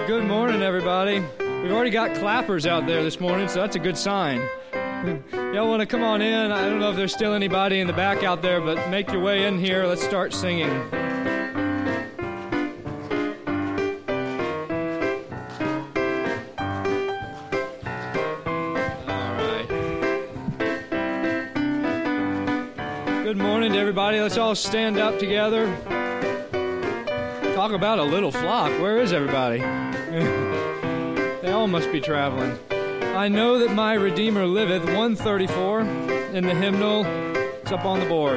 Good morning, everybody. We've already got clappers out there this morning, so that's a good sign. Y'all want to come on in? I don't know if there's still anybody in the back out there, but make your way in here. Let's start singing. All right. Good morning to everybody. Let's all stand up together. Talk about a little flock. Where is everybody? They all must be traveling. I know that my Redeemer liveth, 134 in the hymnal. It's up on the board.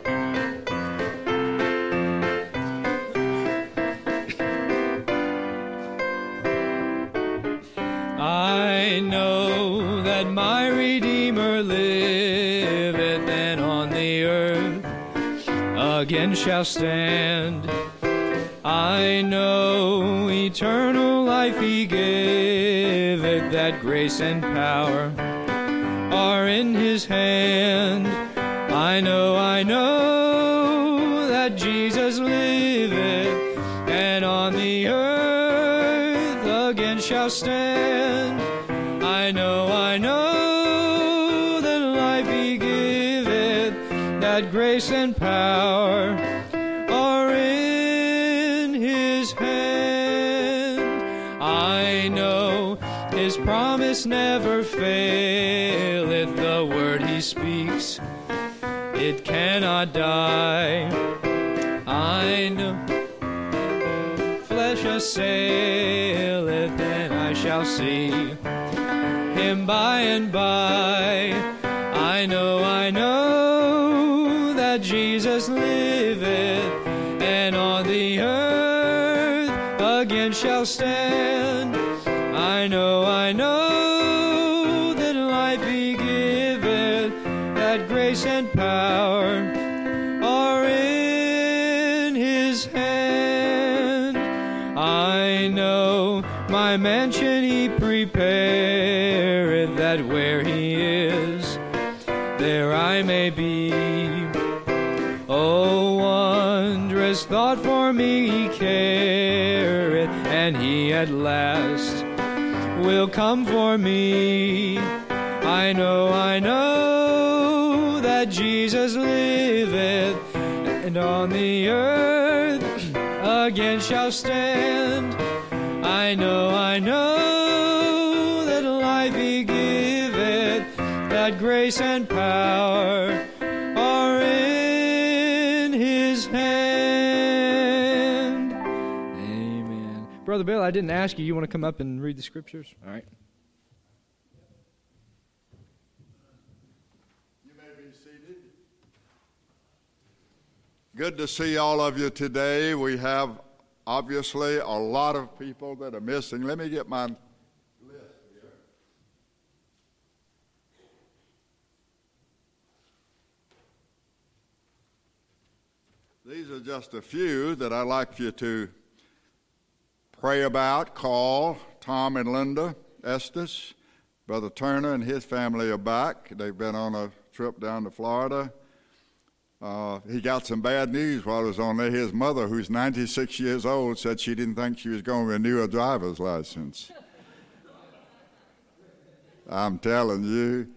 I know that my Redeemer liveth, and on the earth again shall stand. I know eternal life he giveth, that grace and power are in his hand. I know that Jesus liveth, and on the earth again shall stand. I know that life he giveth, that grace and power are in his hand. I know his promise never faileth, the word he speaks, it cannot die. I know flesh assaileth, and I shall see him by and by. I know that Jesus liveth, and on the earth again shall stand. I know that life he giveth, that grace and power are in his hand. I know my mansion he prepareth, that where he is, there I may be. Oh, wondrous thought for me he careth, and he at last will come for me. I know that Jesus liveth, and on the earth again shall stand. I know that life he giveth, that grace and power are in his hand. Amen. Brother Bill, I didn't ask you. You want to come up and read the scriptures? All right. You may be seated. Good to see all of you today. We have obviously a lot of people that are missing. Let me get my list here. These are just a few that I'd like you to pray about. Call Tom and Linda Estes. Brother Turner and his family are back. They've been on a trip down to Florida. He got some bad news while he was on there. His mother, who's 96 years old, said she didn't think she was going to renew a driver's license. I'm telling you.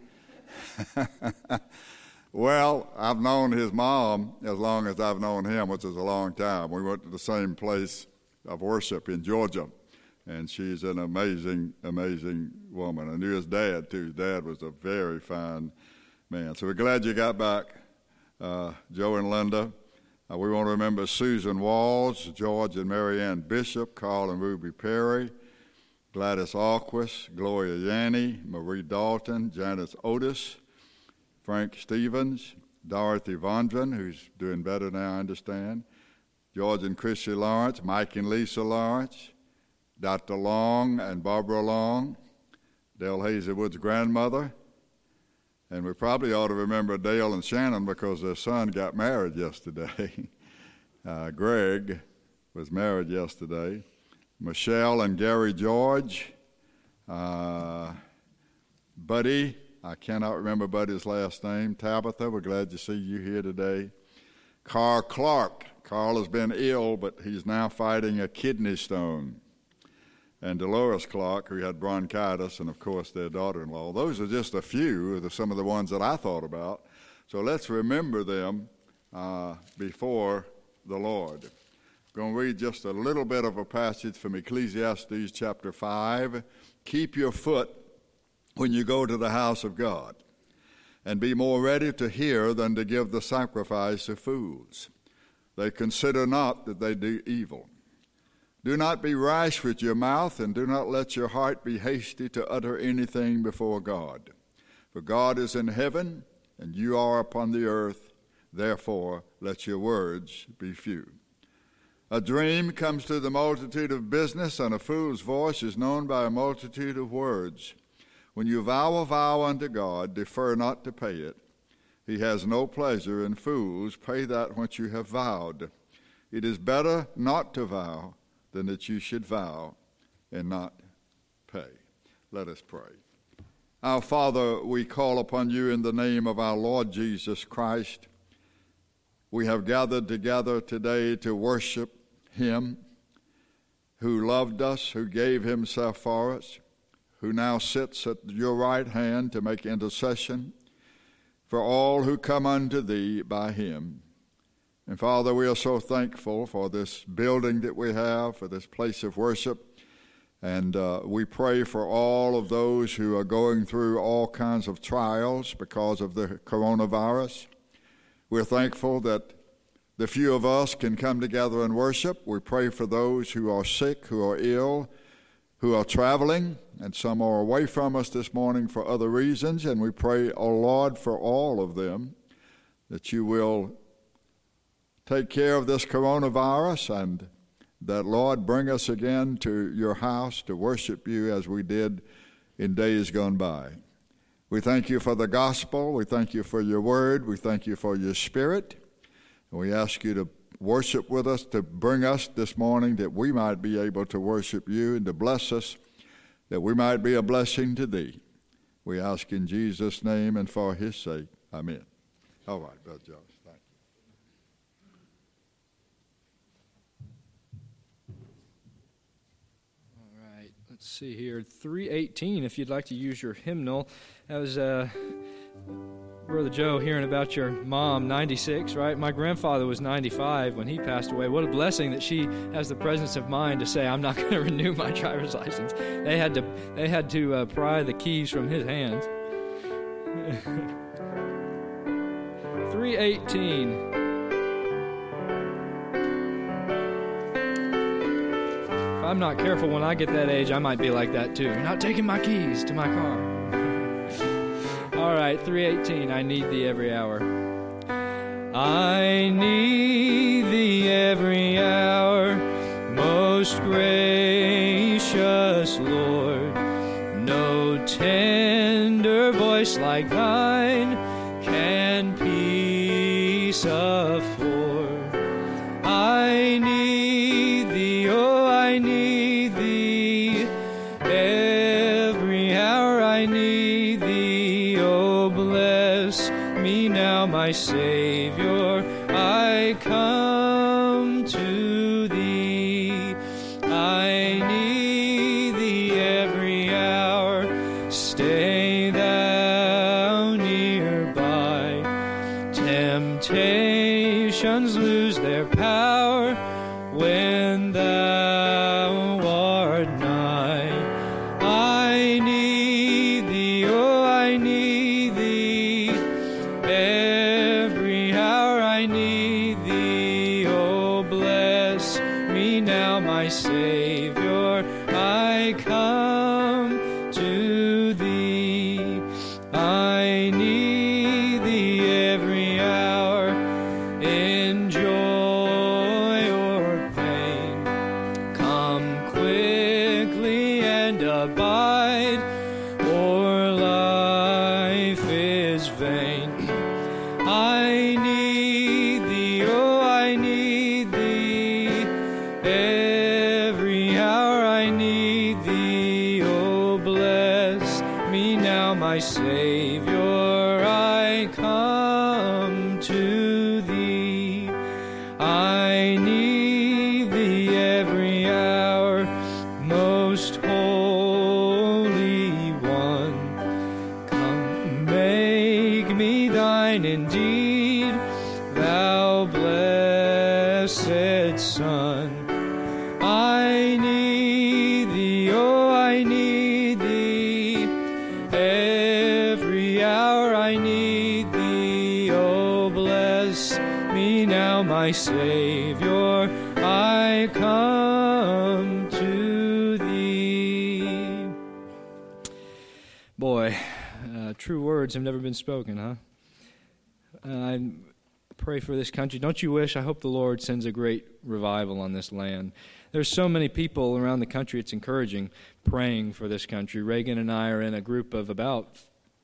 Well, I've known his mom as long as I've known him, which is a long time. We went to the same place of worship in Georgia, and she's an amazing, amazing woman. I knew his dad, too. His dad was a very fine man. So we're glad you got back, Joe and Linda. We want to remember Susan Walls, George and Mary Ann Bishop, Carl and Ruby Perry, Gladys Alquist, Gloria Yanni, Marie Dalton, Janice Otis, Frank Stevens, Dorothy Vondran, who's doing better now, I understand, George and Chrissy Lawrence, Mike and Lisa Lawrence, Dr. Long and Barbara Long, Dale Hazelwood's grandmother, and we probably ought to remember Dale and Shannon because their son got married yesterday. Greg was married yesterday. Michelle and Gary George, Buddy, I cannot remember Buddy's last name. Tabitha, we're glad to see you here today. Carl Clark. Carl has been ill, but he's now fighting a kidney stone. and Dolores Clark, who had bronchitis, and, of course, their daughter-in-law. Those are just a few of some of the ones that I thought about. So let's remember them before the Lord. I'm going to read just a little bit of a passage from Ecclesiastes chapter 5. Keep your foot when you go to the house of God, and be more ready to hear than to give the sacrifice of fools. They consider not that they do evil. Do not be rash with your mouth, and do not let your heart be hasty to utter anything before God. For God is in heaven, and you are upon the earth. Therefore, let your words be few. A dream comes to the multitude of business, and a fool's voice is known by a multitude of words. When you vow a vow unto God, defer not to pay it. He has no pleasure in fools. Pay that which you have vowed. It is better not to vow than that you should vow and not pay. Let us pray. Our Father, we call upon you in the name of our Lord Jesus Christ. We have gathered together today to worship him who loved us, who gave himself for us, who now sits at your right hand to make intercession for all who come unto thee by him. And Father, we are so thankful for this building that we have, for this place of worship. And we pray for all of those who are going through all kinds of trials because of the coronavirus. We're thankful that the few of us can come together and worship. We pray for those who are sick, who are ill, who are traveling, and some are away from us this morning for other reasons. And we pray, oh Lord, for all of them, that you will take care of this coronavirus, and that, Lord, bring us again to your house to worship you as we did in days gone by. We thank you for the gospel. We thank you for your word. We thank you for your spirit. And we ask you to worship with us, to bring us this morning that we might be able to worship you, and to bless us that we might be a blessing to thee. We ask in Jesus' name and for his sake. Amen. All right, Brother Josh. Thank you. All right, let's see here. 318, if you'd like to use your hymnal. That was Brother Joe hearing about your mom, 96, right? My grandfather was 95 when he passed away. What a blessing that she has the presence of mind to say, I'm not going to renew my driver's license. They had to pry the keys from his hands. 318. If I'm not careful when I get that age, I might be like that too. You're not taking my keys to my car. All right, 318, I need thee every hour. I need thee every hour, most gracious Lord. No tender voice like thine can peace afford. I need thee, oh, I need thee, every hour I need thee, oh, bless me now, my Savior, I come to thee. I need thee every hour, stay thou nearby. Temptations lose their power when thou art nigh. I need thee, oh, I need thee, every hour I need thee, oh, bless me now, my Savior, I come to thee. I need thee every hour, in joy or pain. Come quickly and abide, or life is vain. I need thee, oh, I need thee, every hour I need thee, oh, bless me now, my Savior, I come to thee. I need thee every hour, most my Savior, I come to thee. Boy, true words have never been spoken, huh? I pray for this country. Don't you wish? I hope the Lord sends a great revival on this land. There's so many people around the country, it's encouraging, praying for this country. Reagan and I are in a group of about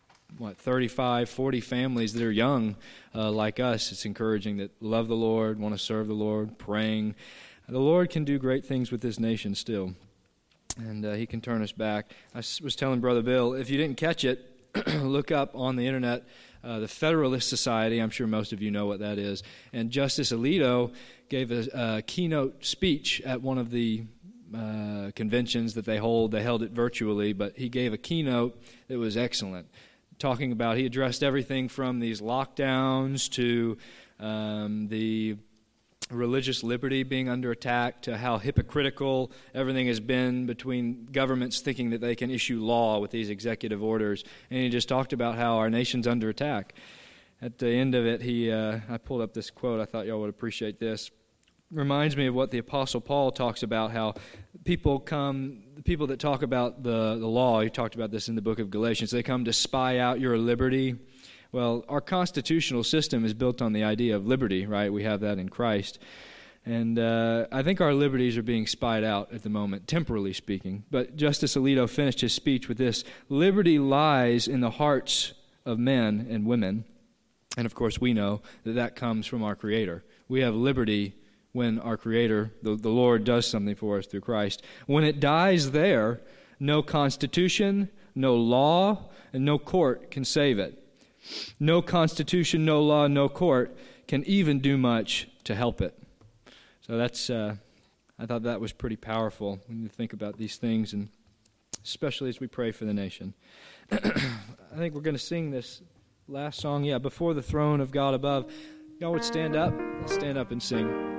35, 40 families that are young like us. It's encouraging, that love the Lord, want to serve the Lord, praying. The Lord can do great things with this nation still, and He can turn us back. I was telling Brother Bill, if you didn't catch it, look up on the internet the Federalist Society. I'm sure most of you know what that is. And Justice Alito gave a keynote speech at one of the conventions that they hold. They held it virtually, but he gave a keynote that was excellent, talking about, he addressed everything from these lockdowns to the religious liberty being under attack, to how hypocritical everything has been between governments thinking that they can issue law with these executive orders. And he just talked about how our nation's under attack. At the end of it, I pulled up this quote. I thought y'all would appreciate this. Reminds me of what the Apostle Paul talks about, how people that talk about the law, he talked about this in the book of Galatians, they come to spy out your liberty. Well, our constitutional system is built on the idea of liberty, right? We have that in Christ. And I think our liberties are being spied out at the moment, temporally speaking. But Justice Alito finished his speech with this: liberty lies in the hearts of men and women. And of course, we know that comes from our Creator. We have liberty when our Creator, the Lord, does something for us through Christ. When it dies there, no constitution, no law, and no court can save it. No constitution, no law, no court can even do much to help it. So that's, I thought that was pretty powerful when you think about these things, and especially as we pray for the nation. I think we're going to sing this last song, Before the Throne of God Above. Y'all would stand up? Let's stand up and sing.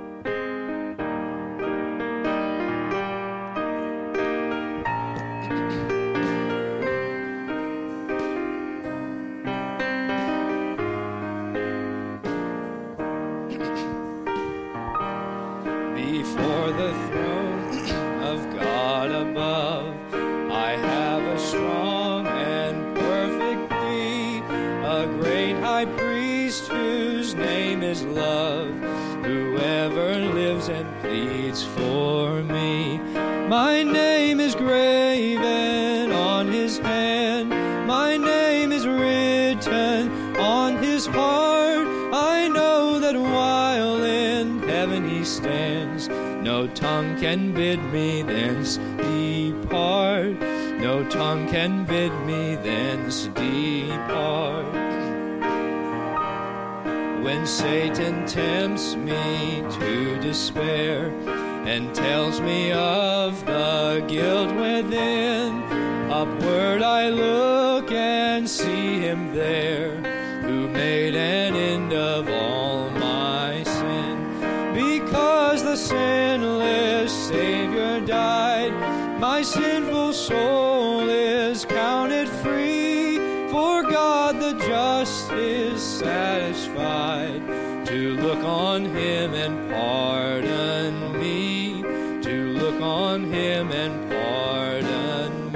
Before the throne of God above, I have a strong and perfect plea, a great high priest whose name is love, whoever lives and pleads for me. My name is graven on his hand, my name is written on his heart. I know that while in heaven he stands, no tongue can bid me thence depart. No tongue can bid me thence depart. When Satan tempts me to despair and tells me of the guilt within, upward I look and see him there, who made an end of all my sin. Because the sinless Savior died, my sinful soul is counted free. For God the just is satisfied to look on him and pardon me, to look on him and pardon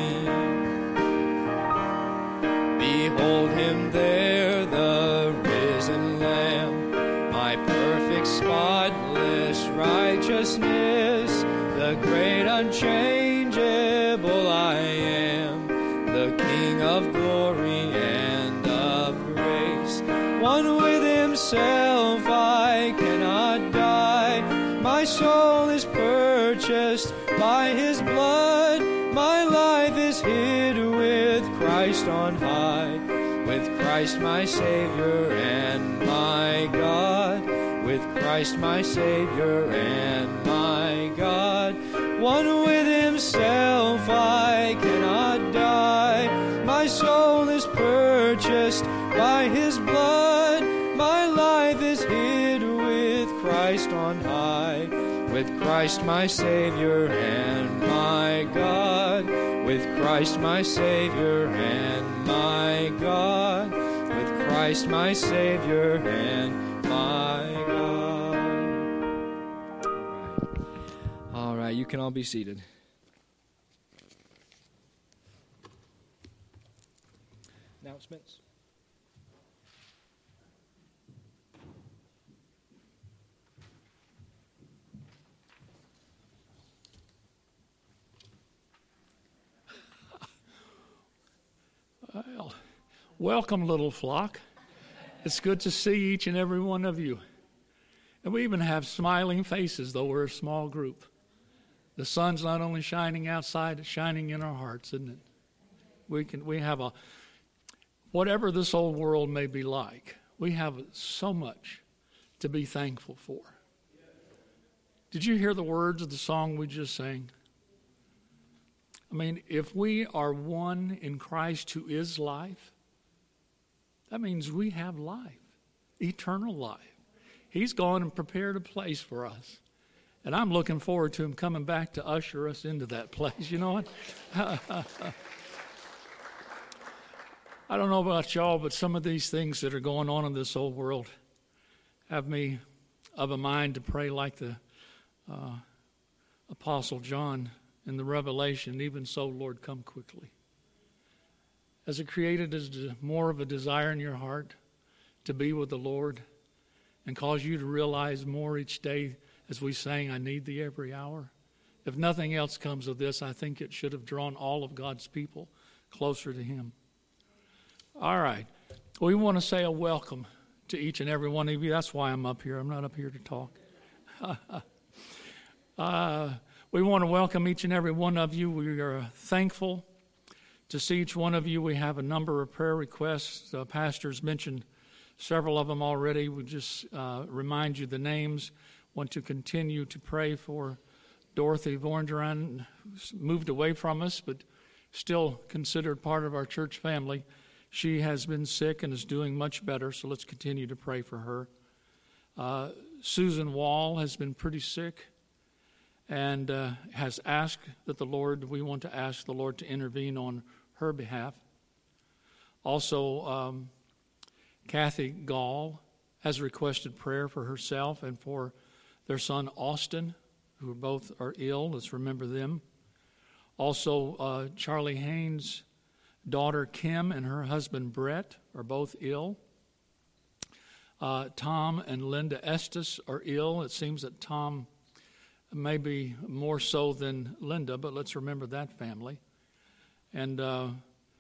me. Behold him there, the risen Lamb, my perfect spotless righteousness, the great unchangeable I am, the King of glory and of grace. One with himself I cannot die, my soul is purchased by his blood, my life is hid with Christ on high, with Christ my Savior and my God, with Christ my Savior and my God. One with himself I cannot die, my soul is purchased by his blood, my life is hid with Christ on high, with Christ my Savior and my God, with Christ my Savior and my God, with Christ my Savior and my God. You can all be seated. Announcements. Well, welcome, little flock. It's good to see each and every one of you. And we even have smiling faces, though we're a small group. The sun's not only shining outside, it's shining in our hearts, isn't it? We have whatever this old world may be like, we have so much to be thankful for. Did you hear the words of the song we just sang? I mean, if we are one in Christ who is life, that means we have life, eternal life. He's gone and prepared a place for us. And I'm looking forward to him coming back to usher us into that place. You know what? I don't know about y'all, but some of these things that are going on in this old world have me of a mind to pray like the Apostle John in the Revelation, even so, Lord, come quickly. Has it created more of a desire in your heart to be with the Lord and cause you to realize more each day as we sang, I need thee every hour? If nothing else comes of this, I think it should have drawn all of God's people closer to him. All right. We want to say a welcome to each and every one of you. That's why I'm up here. I'm not up here to talk. We want to welcome each and every one of you. We are thankful to see each one of you. We have a number of prayer requests. Pastors mentioned several of them already. We just remind you the names. Want to continue to pray for Dorothy Vornderan, who's moved away from us, but still considered part of our church family. She has been sick and is doing much better, so let's continue to pray for her. Susan Wall has been pretty sick and has asked that we want to ask the Lord to intervene on her behalf. Also, Kathy Gall has requested prayer for herself and for their son Austin, who both are ill. Let's remember them. Also, Charlie Haynes' daughter Kim and her husband Brett are both ill. Tom and Linda Estes are ill. It seems that Tom maybe more so than Linda, but let's remember that family. And our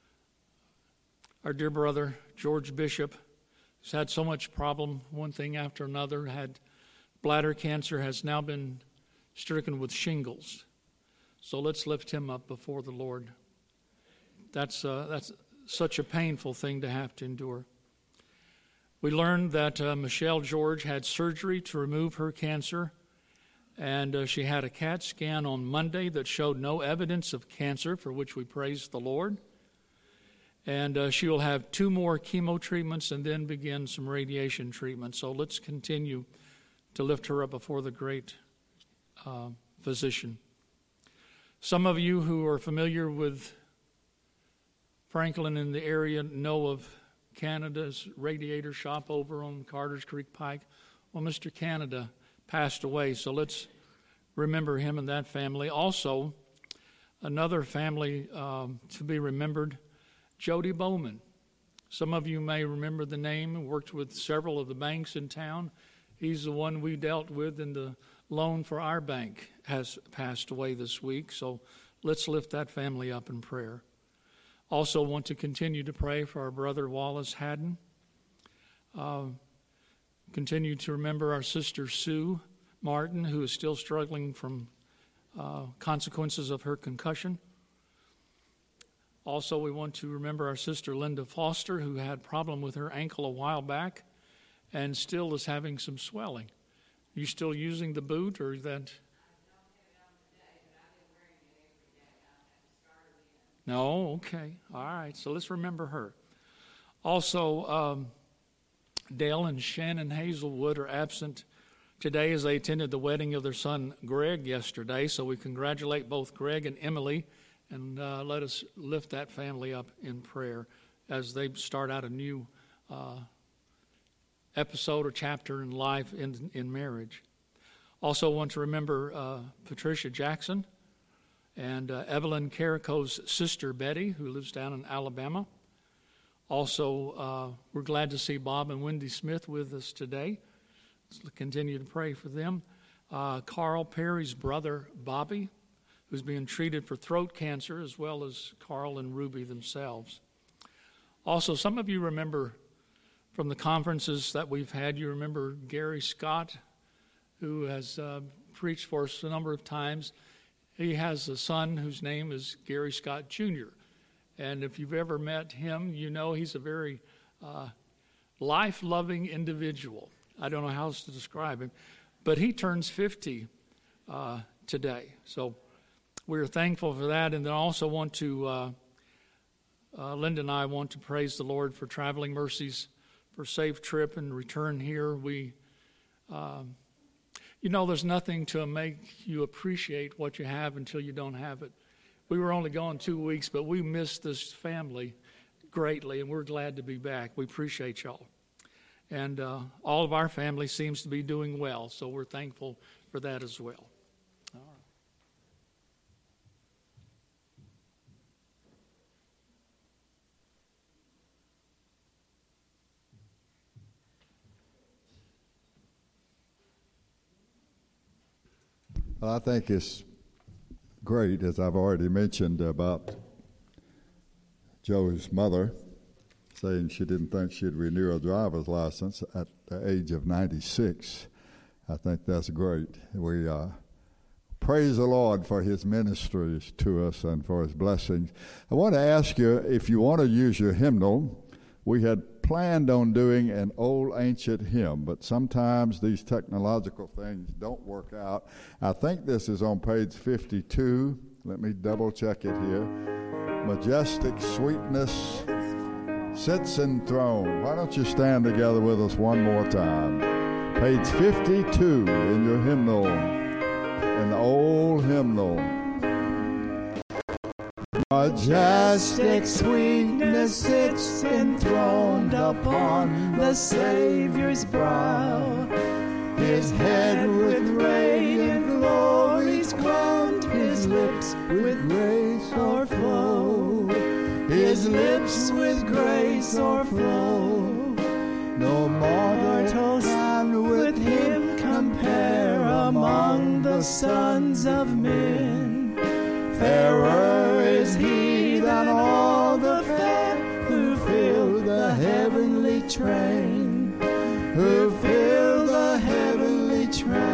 dear brother, George Bishop, who's had so much problem, one thing after another, had bladder cancer, has now been stricken with shingles. So let's lift him up before the Lord. That's such a painful thing to have to endure. We learned that Michelle George had surgery to remove her cancer, and she had a CAT scan on Monday that showed no evidence of cancer, for which we praise the Lord. And she will have 2 more chemo treatments and then begin some radiation treatment. So let's continue to lift her up before the great physician. Some of you who are familiar with Franklin in the area know of Canada's radiator shop over on Carter's Creek Pike. Well, Mr. Canada passed away, so let's remember him and that family. Also, another family to be remembered, Jody Bowman. Some of you may remember the name, worked with several of the banks in town. He's the one we dealt with in the loan for our bank, has passed away this week, so let's lift that family up in prayer. Also want to continue to pray for our brother Wallace Haddon. Continue to remember our sister Sue Martin, who is still struggling from consequences of her concussion. Also, we want to remember our sister Linda Foster, who had a problem with her ankle a while back and still is having some swelling. Are you still using the boot, or is that? No? Okay. All right. So let's remember her. Also, Dale and Shannon Hazelwood are absent today as they attended the wedding of their son Greg yesterday. So we congratulate both Greg and Emily, and let us lift that family up in prayer as they start out a new episode or chapter in life in marriage. Also want to remember Patricia Jackson and Evelyn Carico's sister, Betty, who lives down in Alabama. Also, we're glad to see Bob and Wendy Smith with us today. Let's continue to pray for them. Carl Perry's brother, Bobby, who's being treated for throat cancer, as well as Carl and Ruby themselves. Also, some of you remember from the conferences that we've had, you remember Gary Scott, who has preached for us a number of times. He has a son whose name is Gary Scott Jr. And if you've ever met him, you know he's a very life-loving individual. I don't know how else to describe him. But he turns 50 today. So we're thankful for that. And then I also want to, Linda and I want to praise the Lord for traveling mercies, for safe trip and return here. We, there's nothing to make you appreciate what you have until you don't have it. We were only gone 2 weeks, but we missed this family greatly, and we're glad to be back. We appreciate y'all. And all of our family seems to be doing well, so we're thankful for that as well. All right. Well, I think it's great, as I've already mentioned, about Joe's mother saying she didn't think she'd renew her driver's license at the age of 96. I think that's great. We praise the Lord for his ministries to us and for his blessings. I want to ask you, if you want to use your hymnal, we had planned on doing an old ancient hymn, but sometimes these technological things don't work out. I think this is on page 52. Let me double check it here. Majestic sweetness sits enthroned. Why don't you stand together with us one more time? Page 52 in your hymnal, in the old hymnal. Majestic sweetness sits enthroned upon the Savior's brow. His head with radiant glories crowned, his lips with grace o'erflow. His lips with grace o'erflow. No mortals can with him compare among the sons of men. Fairer is he than all the fair who fill the heavenly train, who fill the heavenly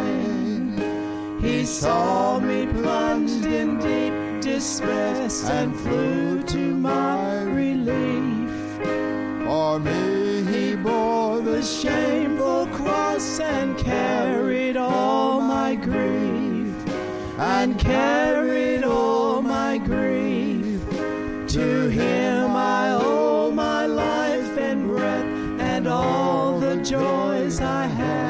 train. He saw me plunged in deep distress and flew to my relief. For me he bore the shameful cross and carried all my grief, and carried all my grief. To him I owe my life and breath and all the joys I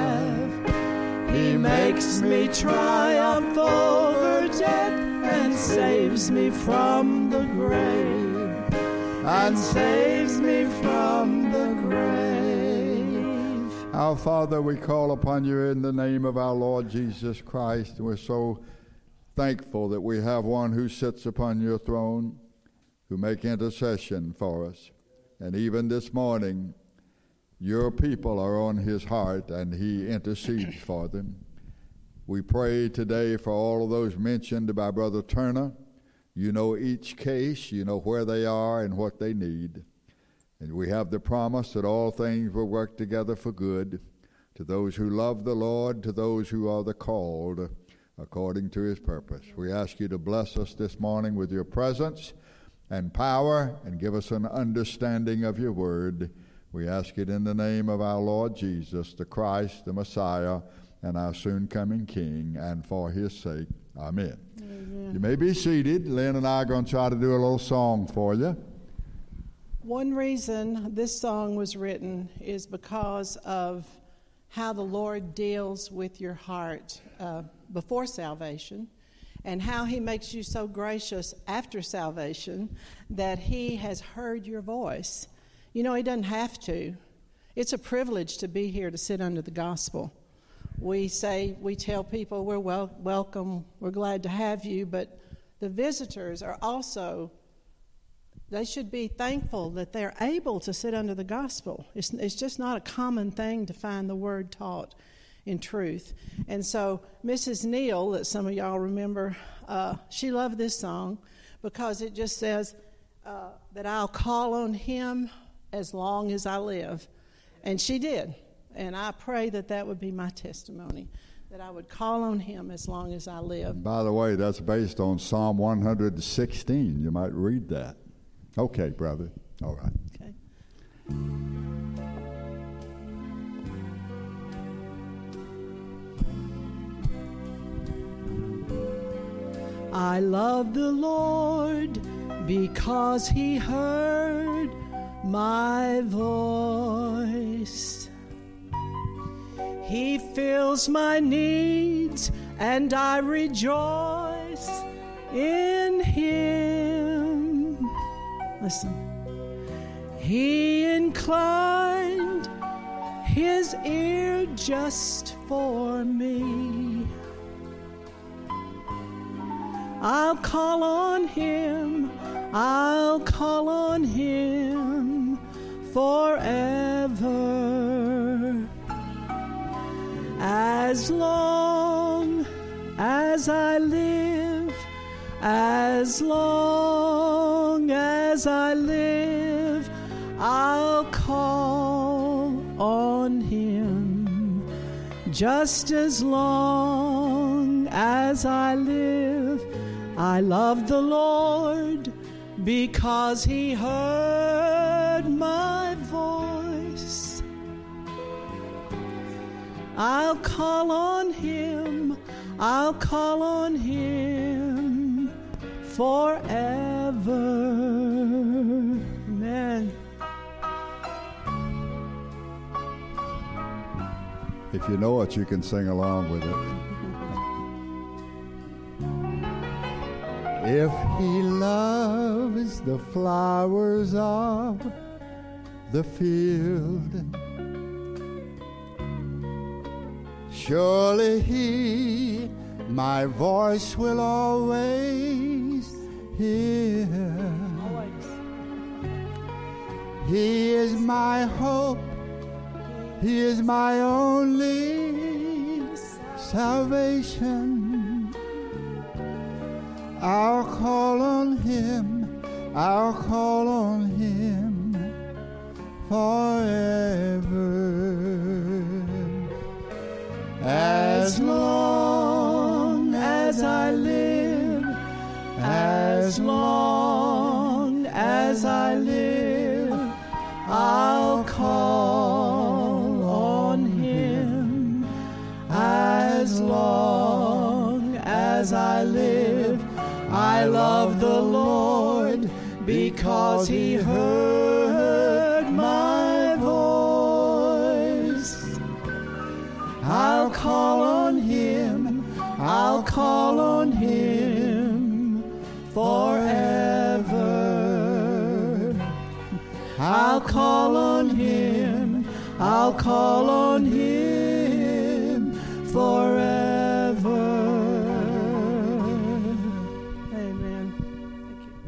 have. He makes me triumph over death and saves me from the grave, and saves me from the grave. Our Father, we call upon you in the name of our Lord Jesus Christ. We're so thankful that we have one who sits upon your throne, who make intercession for us. And even this morning, your people are on his heart, and he intercedes for them. We pray today for all of those mentioned by Brother Turner. You know each case, you know where they are and what they need. And we have the promise that all things will work together for good to those who love the Lord, to those who are the called according to his purpose. We ask you to bless us this morning with your presence and power, and give us an understanding of your word. We ask it in the name of our Lord Jesus, the Christ, the Messiah, and our soon-coming King, and for his sake. Amen. Amen. You may be seated. Lynn and I are going to try to do a little song for you. One reason this song was written is because of how the Lord deals with your heart before salvation, and how he makes you so gracious after salvation that he has heard your voice. You know, he doesn't have to. It's a privilege to be here to sit under the gospel. we tell people we're welcome, we're glad to have you, but the visitors are also, they should be thankful that they're able to sit under the gospel. It's just not a common thing to find the word taught in truth. And so Mrs. Neal, that some of y'all remember, she loved this song because it just says that I'll call on him as long as I live. And she did. And I pray that would be my testimony, that I would call on him as long as I live. And by the way, that's based on Psalm 116. You might read that. Okay, brother. All right. Okay. I love the Lord because he heard my voice. He fills my needs and I rejoice in him. Listen. He inclined his ear just for me. I'll call on him, I'll call on him forever. As long as I live, as long as I live, I'll call on him. Just as long as I live, I love the Lord because he heard my voice. I'll call on him, I'll call on him forever. Amen. If you know it, you can sing along with it. If he loves the flowers of the field, surely he my voice will always hear. He is my hope, he is my only salvation. I'll call on him, I'll call on him forever. As long as I live, as long as I live, I'll call on him. As long as I live, I love the Lord because he heard my voice. I'll call on him, I'll call on him forever. I'll call on him, I'll call on him forever. Amen. Thank you.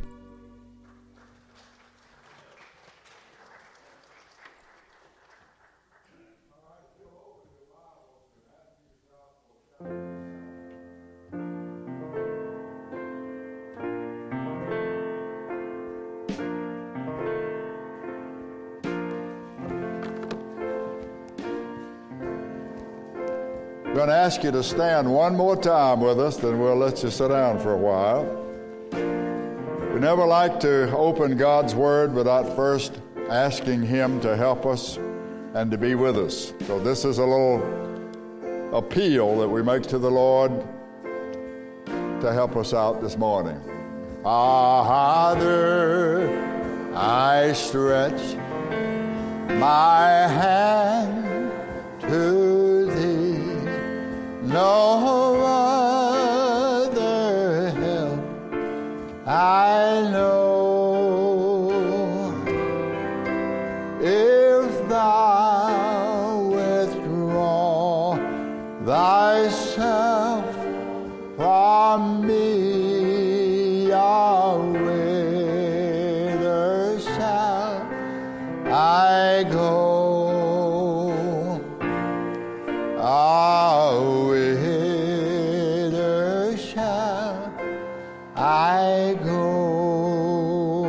I'm going to ask you to stand one more time with us, then we'll let you sit down for a while. We never like to open God's Word without first asking him to help us and to be with us. So this is a little appeal that we make to the Lord to help us out this morning. Father, I stretch my hand to thee. No other help I know. If thou withdraw I go.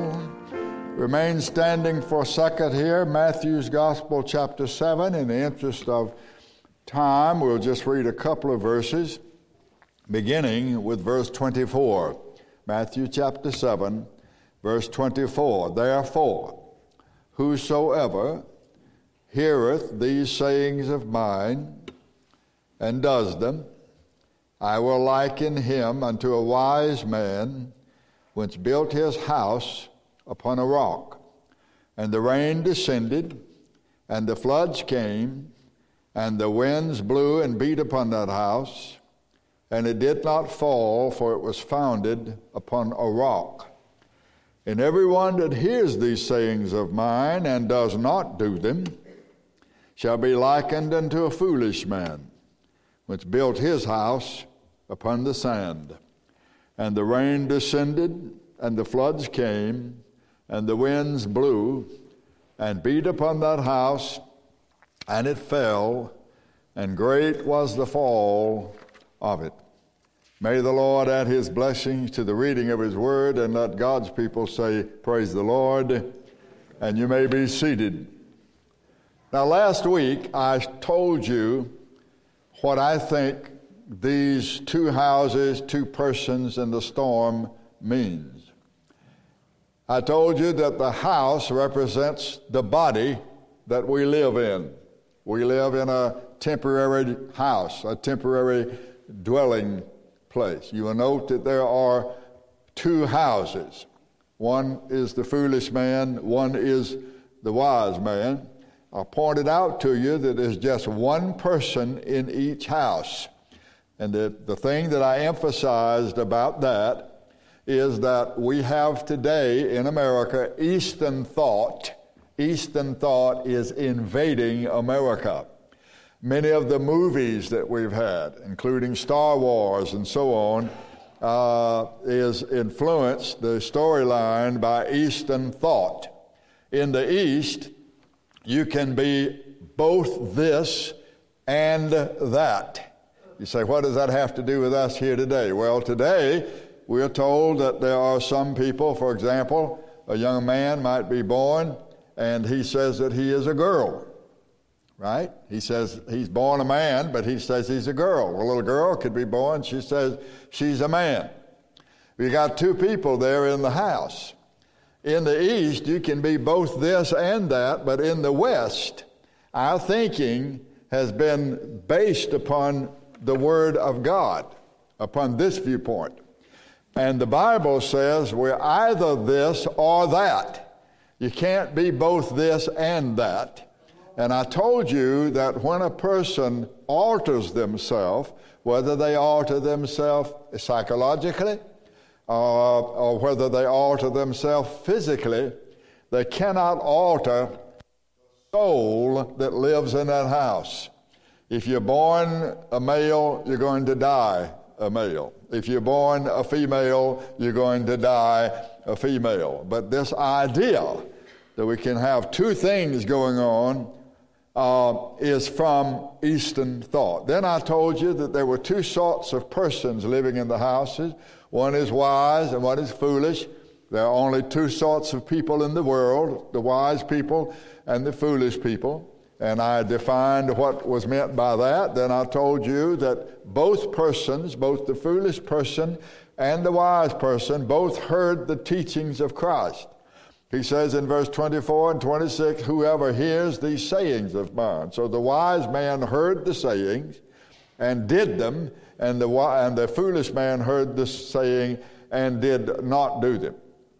Remain standing for a second here. Matthew's Gospel, chapter 7. In the interest of time, we'll just read a couple of verses, beginning with verse 24. Matthew chapter 7, verse 24. Therefore, whosoever heareth these sayings of mine, and does them, I will liken him unto a wise man, which built his house upon a rock. And the rain descended, and the floods came, and the winds blew and beat upon that house, and it did not fall, for it was founded upon a rock. And everyone that hears these sayings of mine, and does not do them, shall be likened unto a foolish man, which built his house upon the sand. And the rain descended, and the floods came, and the winds blew, and beat upon that house, and it fell, and great was the fall of it. May the Lord add his blessings to the reading of his word, and let God's people say, praise the Lord, and you may be seated. Now, last week I told you what I think these two houses, two persons in the storm means. I told you that the house represents the body that we live in. We live in a temporary house, a temporary dwelling place. You will note that there are two houses. One is the foolish man, one is the wise man. I pointed out to you that there's just one person in each house. And the thing that I emphasized about that is that we have today in America Eastern thought. Eastern thought is invading America. Many of the movies that we've had, including Star Wars and so on, is influenced, the storyline, by Eastern thought. In the East, you can be both this and that. You say, what does that have to do with us here today? Well, today we are told that there are some people, for example, a young man might be born and he says that he is a girl, right? He says he's born a man, but he says he's a girl. A little girl could be born, she says she's a man. We got two people there in the house. In the East, you can be both this and that, but in the West, our thinking has been based upon the Word of God, upon this viewpoint. And the Bible says we're either this or that. You can't be both this and that. And I told you that when a person alters themselves, whether they alter themselves psychologically or whether they alter themselves physically, they cannot alter the soul that lives in that house. If you're born a male, you're going to die a male. If you're born a female, you're going to die a female. But this idea that we can have two things going on is from Eastern thought. Then I told you that there were two sorts of persons living in the houses. One is wise and one is foolish. There are only two sorts of people in the world, the wise people and the foolish people. And I defined what was meant by that. Then I told you that both persons, both the foolish person and the wise person, both heard the teachings of Christ. He says in verse 24 and 26, whoever hears these sayings of mine. So the wise man heard the sayings and did them, and the foolish man heard the saying and did not do them.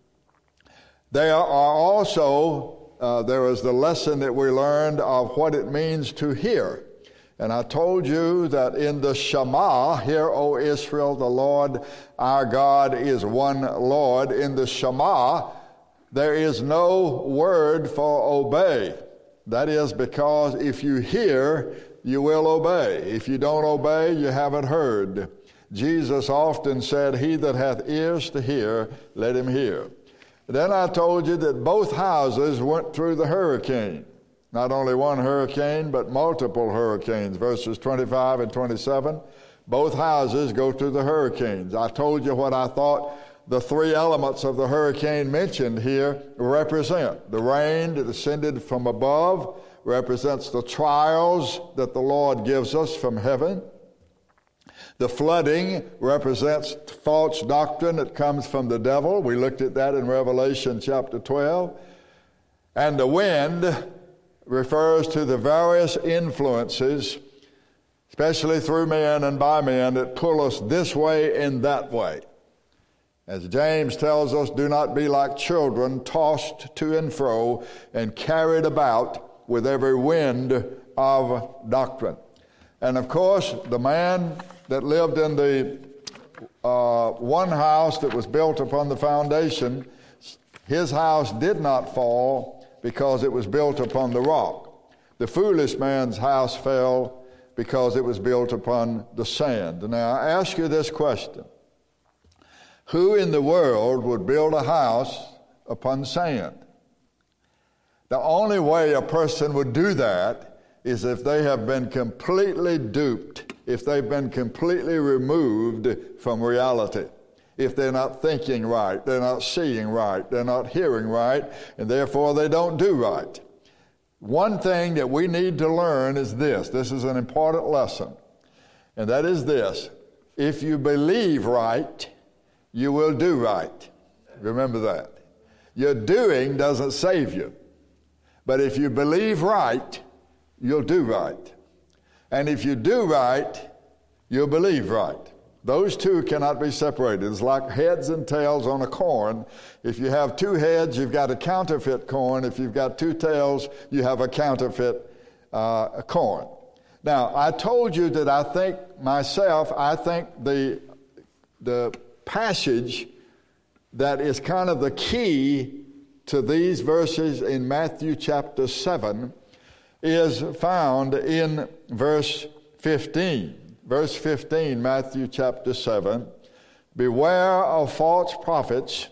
There are also there was the lesson that we learned of what it means to hear. And I told you that in the Shema, hear, O Israel, the Lord our God is one Lord. In the Shema, there is no word for obey. That is because if you hear, you will obey. If you don't obey, you haven't heard. Jesus often said, he that hath ears to hear, let him hear. Then I told you that both houses went through the hurricane. Not only one hurricane, but multiple hurricanes. Verses 25 and 27, both houses go through the hurricanes. I told you what I thought the three elements of the hurricane mentioned here represent. The rain that descended from above represents the trials that the Lord gives us from heaven. The flooding represents false doctrine that comes from the devil. We looked at that in Revelation chapter 12. And the wind refers to the various influences, especially through men and by men, that pull us this way and that way. As James tells us, do not be like children, tossed to and fro and carried about with every wind of doctrine. And of course, the man that lived in the one house that was built upon the foundation, his house did not fall because it was built upon the rock. The foolish man's house fell because it was built upon the sand. Now, I ask you this question. Who in the world would build a house upon sand? The only way a person would do that is if they have been completely duped, if they've been completely removed from reality, if they're not thinking right, they're not seeing right, they're not hearing right, and therefore they don't do right. One thing that we need to learn is this. This is an important lesson, and that is this. If you believe right, you will do right. Remember that. Your doing doesn't save you. But if you believe right, you'll do right. And if you do right, you'll believe right. Those two cannot be separated. It's like heads and tails on a corn. If you have two heads, you've got a counterfeit corn. If you've got two tails, you have a counterfeit corn. Now, I told you that I think the passage that is kind of the key to these verses in Matthew chapter 7 is found in verse 15. Verse 15, Matthew chapter 7, beware of false prophets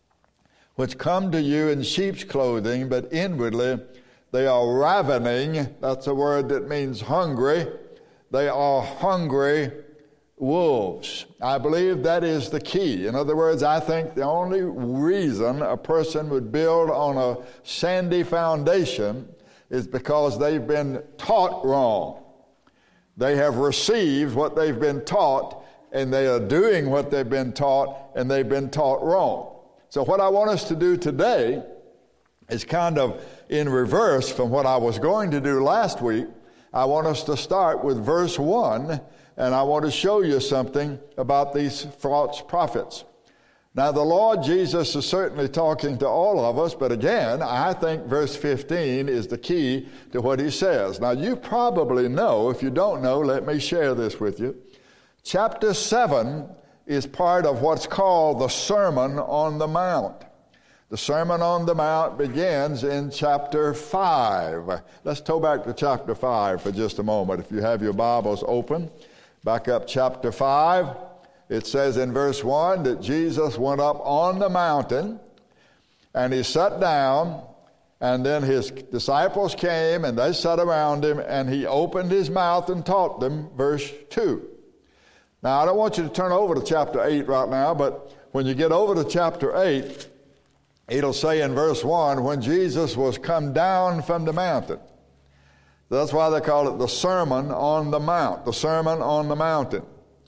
which come to you in sheep's clothing, but inwardly they are ravening. That's a word that means hungry. They are hungry wolves. I believe that is the key. In other words, I think the only reason a person would build on a sandy foundation is because they've been taught wrong. They have received what they've been taught, and they are doing what they've been taught, and they've been taught wrong. So what I want us to do today is kind of in reverse from what I was going to do last week. I want us to start with verse 1, and I want to show you something about these false prophets. Now, the Lord Jesus is certainly talking to all of us, but again, I think verse 15 is the key to what he says. Now, you probably know. If you don't know, let me share this with you. Chapter 7 is part of what's called the Sermon on the Mount. The Sermon on the Mount begins in chapter 5. Let's go back to chapter 5 for just a moment. If you have your Bibles open, back up chapter 5. It says in verse 1 that Jesus went up on the mountain and he sat down, and then his disciples came and they sat around him, and he opened his mouth and taught them, verse 2. Now, I don't want you to turn over to chapter 8 right now, but when you get over to chapter 8, it'll say in verse 1, when Jesus was come down from the mountain. That's why they call it the Sermon on the Mount, the Sermon on the Mountain.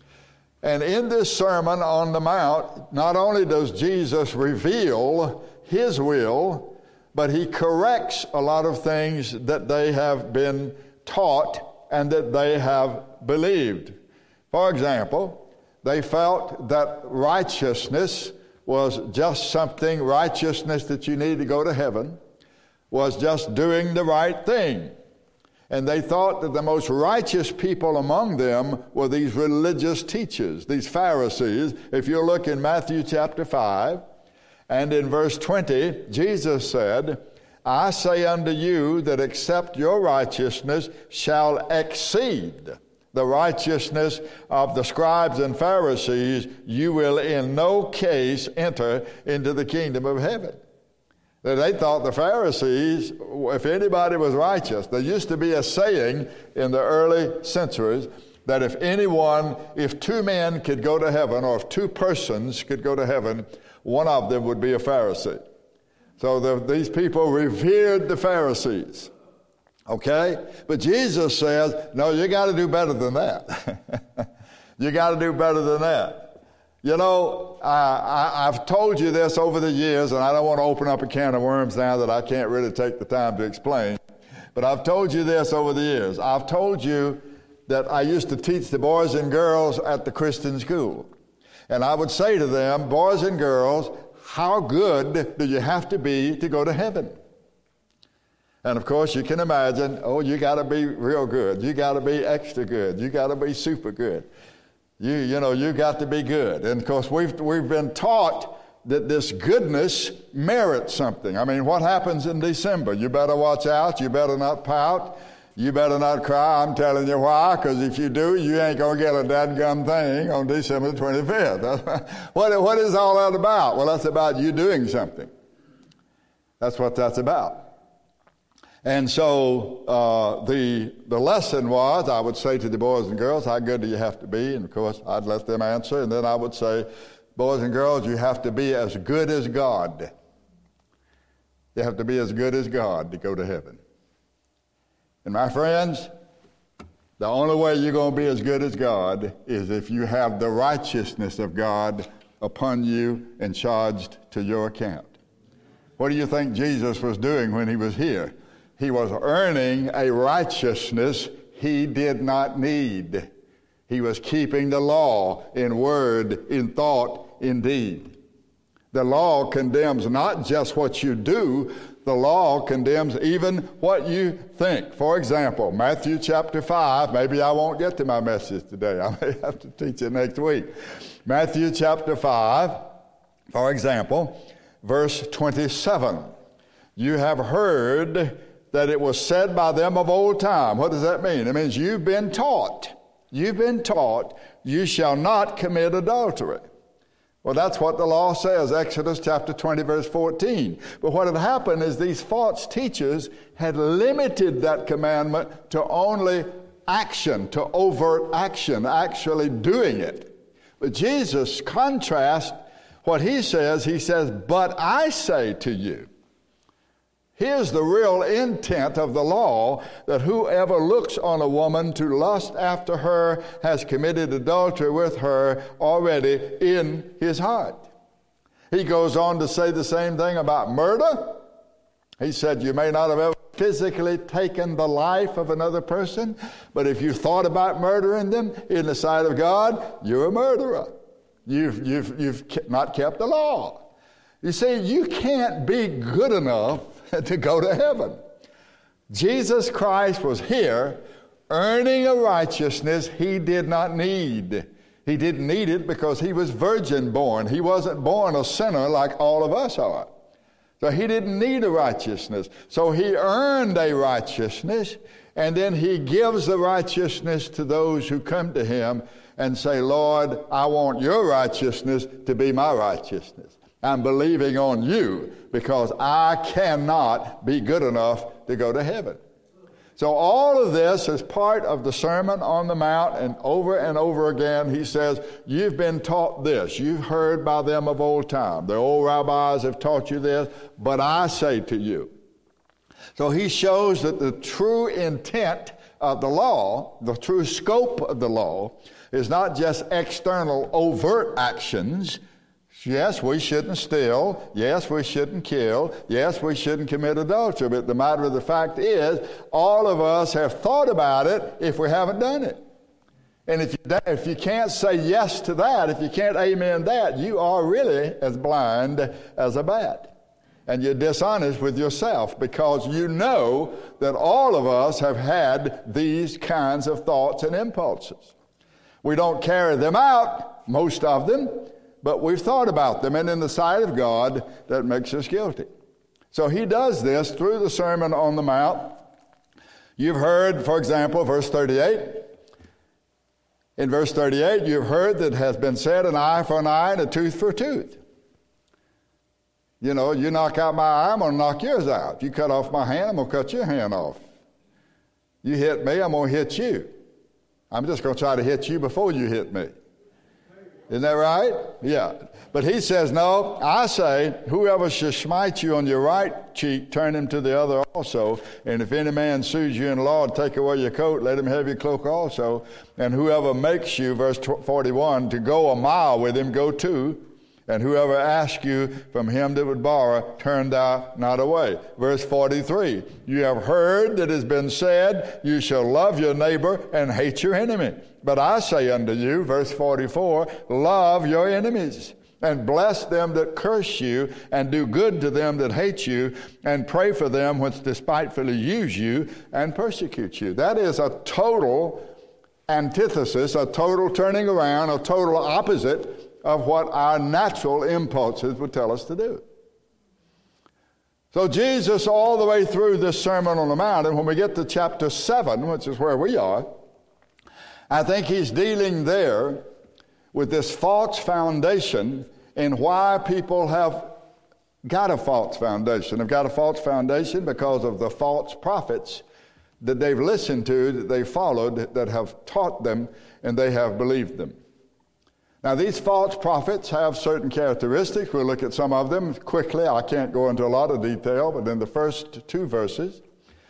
And in this Sermon on the Mount, not only does Jesus reveal his will, but he corrects a lot of things that they have been taught and that they have believed. For example, they felt that righteousness was just something, righteousness that you need to go to heaven, was just doing the right thing. And they thought that the most righteous people among them were these religious teachers, these Pharisees. If you look in Matthew chapter 5, and in verse 20, Jesus said, I say unto you that except your righteousness shall exceed the righteousness of the scribes and Pharisees, you will in no case enter into the kingdom of heaven. They thought the Pharisees, if anybody was righteous, there used to be a saying in the early centuries that if two men could go to heaven, or if two persons could go to heaven, one of them would be a Pharisee. So these people revered the Pharisees. Okay? But Jesus says, no, you got to do better than that. You got to do better than that. You know, I've told you this over the years, and I don't want to open up a can of worms now that I can't really take the time to explain. But I've told you this over the years. I've told you that I used to teach the boys and girls at the Christian school. And I would say to them, boys and girls, how good do you have to be to go to heaven? And of course, you can imagine, you got to be real good. You got to be extra good. You got to be super good. You got to be good. And of course, we've been taught that this goodness merits something. I mean, what happens in December? You better watch out. You better not pout. You better not cry. I'm telling you why, because if you do, you ain't going to get a dadgum thing on December 25th. What is all that about? Well, that's about you doing something. That's what that's about. And so the lesson was, I would say to the boys and girls, how good do you have to be? And of course, I'd let them answer. And then I would say, boys and girls, you have to be as good as God. You have to be as good as God to go to heaven. And my friends, the only way you're going to be as good as God is if you have the righteousness of God upon you and charged to your account. What do you think Jesus was doing when he was here? He was earning a righteousness he did not need. He was keeping the law in word, in thought, in deed. The law condemns not just what you do, the law condemns even what you think. For example, Matthew chapter 5, maybe I won't get to my message today. I may have to teach it next week. Matthew chapter 5, for example, verse 27. You have heard that it was said by them of old time. What does that mean? It means you've been taught. You've been taught you shall not commit adultery. Well, that's what the law says, Exodus chapter 20, verse 14. But what had happened is these false teachers had limited that commandment to only action, to overt action, actually doing it. But Jesus contrasts what he says, but I say to you. Here's the real intent of the law, that whoever looks on a woman to lust after her has committed adultery with her already in his heart. He goes on to say the same thing about murder. He said, you may not have ever physically taken the life of another person, but if you thought about murdering them in the sight of God, you're a murderer. You've not kept the law. You see, you can't be good enough to go to heaven. Jesus Christ was here earning a righteousness he did not need. He didn't need it because he was virgin born. He wasn't born a sinner like all of us are. So he didn't need a righteousness. So he earned a righteousness, and then he gives the righteousness to those who come to him and say, Lord, I want your righteousness to be my righteousness. I'm believing on you because I cannot be good enough to go to heaven. So all of this is part of the Sermon on the Mount, and over again he says, you've been taught this. You've heard by them of old time. The old rabbis have taught you this, but I say to you. So he shows that the true intent of the law, the true scope of the law, is not just external overt actions. Yes, we shouldn't steal. Yes, we shouldn't kill. Yes, we shouldn't commit adultery. But the matter of the fact is, all of us have thought about it if we haven't done it. And if you can't say yes to that, if you can't amen that, you are really as blind as a bat. And you're dishonest with yourself because you know that all of us have had these kinds of thoughts and impulses. We don't carry them out, most of them, but we've thought about them, and in the sight of God, that makes us guilty. So he does this through the Sermon on the Mount. You've heard, for example, verse 38. In verse 38, you've heard that it has been said, an eye for an eye and a tooth for a tooth. You know, you knock out my eye, I'm going to knock yours out. You cut off my hand, I'm going to cut your hand off. You hit me, I'm going to hit you. I'm just going to try to hit you before you hit me. Isn't that right? Yeah. But he says, no, I say, whoever shall smite you on your right cheek, turn him to the other also. And if any man sues you in the law, take away your coat, let him have your cloak also. And whoever makes you, verse 41, to go a mile with him, go 2. And whoever asks you from him that would borrow, turn thou not away. Verse 43, you have heard that it has been said, you shall love your neighbor and hate your enemy. But I say unto you, verse 44, love your enemies, and bless them that curse you, and do good to them that hate you, and pray for them which despitefully use you and persecute you. That is a total antithesis, a total turning around, a total opposite of what our natural impulses would tell us to do. So Jesus, all the way through this Sermon on the Mount, and when we get to chapter 7, which is where we are, I think he's dealing there with this false foundation and why people have got a false foundation. They've got a false foundation because of the false prophets that they've listened to, that they followed, that have taught them, and they have believed them. Now, these false prophets have certain characteristics. We'll look at some of them quickly. I can't go into a lot of detail, but in the first two verses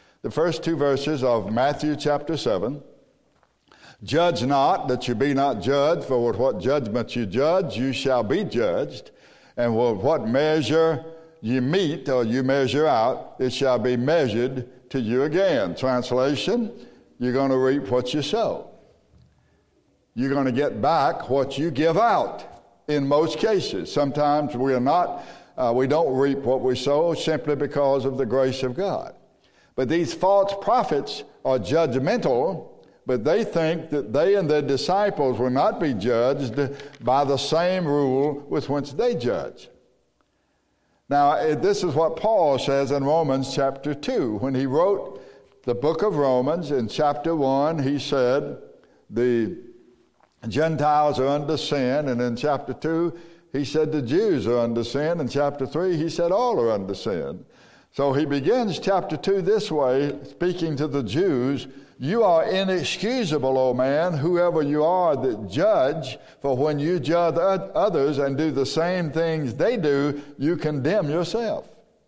of Matthew chapter 7, judge not that you be not judged, for with what judgment you judge, you shall be judged. And with what measure you meet or you measure out, it shall be measured to you again. Translation, you're going to reap what you sow. You're going to get back what you give out in most cases. Sometimes we don't reap what we sow simply because of the grace of God. But these false prophets are judgmental, but they think that they and their disciples will not be judged by the same rule with which they judge. Now, this is what Paul says in Romans chapter 2. When he wrote the book of Romans in chapter 1, he said, the Gentiles are under sin, and in chapter 2, he said the Jews are under sin. In chapter 3, he said all are under sin. So he begins chapter 2 this way, speaking to the Jews, you are inexcusable, O man, whoever you are that judge, for when you judge others and do the same things they do, you condemn yourself.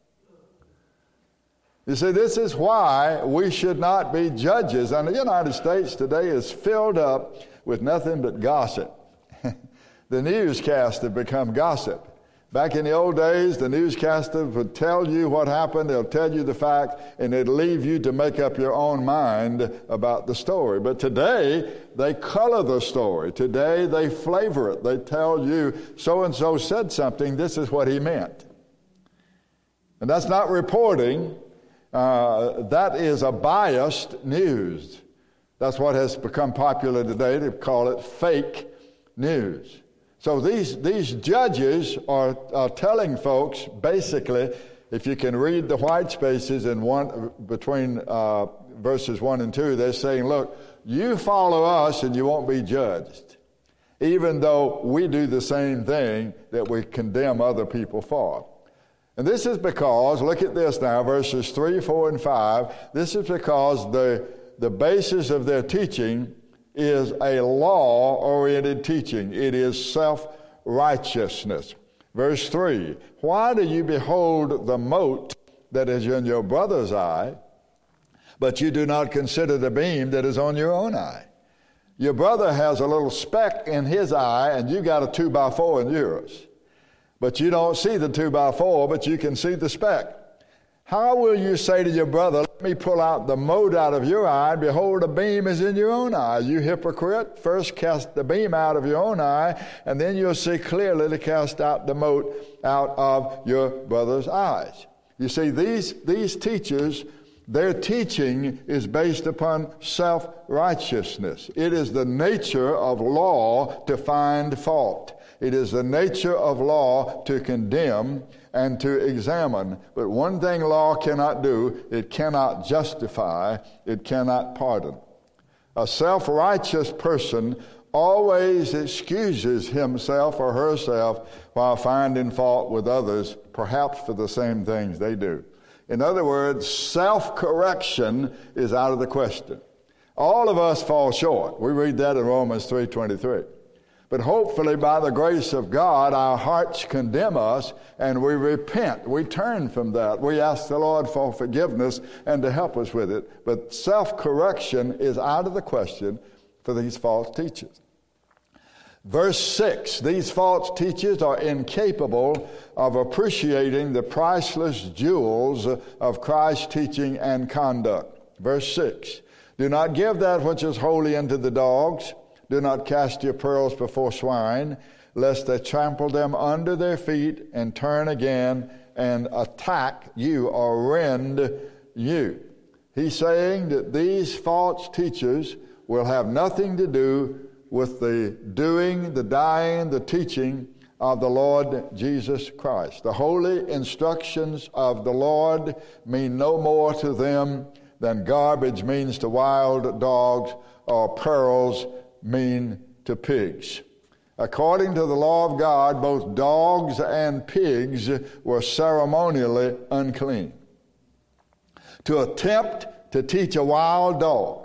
You see, this is why we should not be judges. And the United States today is filled up with nothing but gossip. The newscaster have become gossip. Back in the old days, the newscaster would tell you what happened, they'll tell you the fact, and they'd leave you to make up your own mind about the story. But today, they color the story. Today, they flavor it. They tell you, so-and-so said something, this is what he meant. And that's not reporting. That is a biased news. That's what has become popular today. They call it fake news. So these judges are telling folks, basically, if you can read the white spaces in between verses 1 and 2, they're saying, look, you follow us and you won't be judged, even though we do the same thing that we condemn other people for. And this is because, look at this now, verses 3, 4, and 5, this is because the basis of their teaching is a law-oriented teaching. It is self-righteousness. Verse 3, why do you behold the mote that is in your brother's eye, but you do not consider the beam that is on your own eye? Your brother has a little speck in his eye, and you got a 2x4 in yours. But you don't see the 2x4, but you can see the speck. How will you say to your brother, let me pull out the mote out of your eye, and behold, a beam is in your own eye? You hypocrite, first cast the beam out of your own eye, and then you'll see clearly to cast out the mote out of your brother's eyes. You see, these teachers, their teaching is based upon self-righteousness. It is the nature of law to find fault. It is the nature of law to condemn and to examine. But one thing law cannot do, it cannot justify, it cannot pardon. A self-righteous person always excuses himself or herself while finding fault with others, perhaps for the same things they do. In other words, self-correction is out of the question. All of us fall short. We read that in Romans 3:23. But hopefully by the grace of God, our hearts condemn us and we repent. We turn from that. We ask the Lord for forgiveness and to help us with it. But self-correction is out of the question for these false teachers. Verse 6, these false teachers are incapable of appreciating the priceless jewels of Christ's teaching and conduct. Verse 6, do not give that which is holy unto the dogs. Do not cast your pearls before swine, lest they trample them under their feet and turn again and attack you or rend you. He's saying that these false teachers will have nothing to do with the doing, the dying, the teaching of the Lord Jesus Christ. The holy instructions of the Lord mean no more to them than garbage means to wild dogs or pearls mean to pigs. According to the law of God, both dogs and pigs were ceremonially unclean. To attempt to teach a wild dog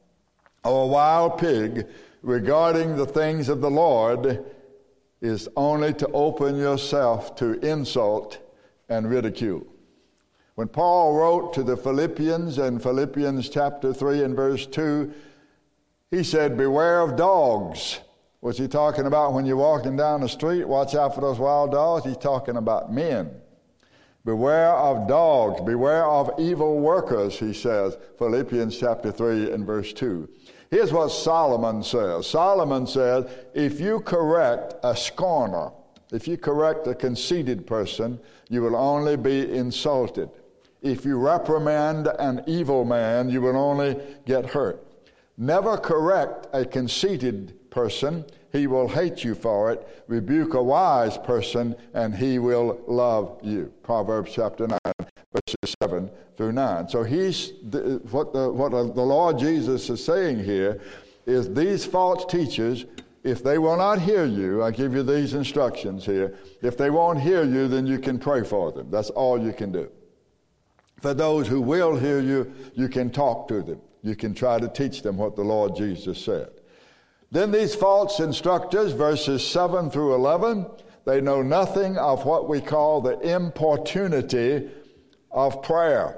or a wild pig regarding the things of the Lord is only to open yourself to insult and ridicule. When Paul wrote to the Philippians in Philippians chapter 3 and verse 2, he said, beware of dogs. What's he talking about when you're walking down the street? Watch out for those wild dogs. He's talking about men. Beware of dogs. Beware of evil workers, he says, Philippians chapter 3 and verse 2. Here's what Solomon says. Solomon says, if you correct a scorner, if you correct a conceited person, you will only be insulted. If you reprimand an evil man, you will only get hurt. Never correct a conceited person. He will hate you for it. Rebuke a wise person, and he will love you. Proverbs chapter 9, verses 7 through 9. So what the Lord Jesus is saying here is these false teachers, if they will not hear you, I give you these instructions here. If they won't hear you, then you can pray for them. That's all you can do. For those who will hear you, you can talk to them. You can try to teach them what the Lord Jesus said. Then these false instructors, verses 7 through 11, they know nothing of what we call the importunity of prayer.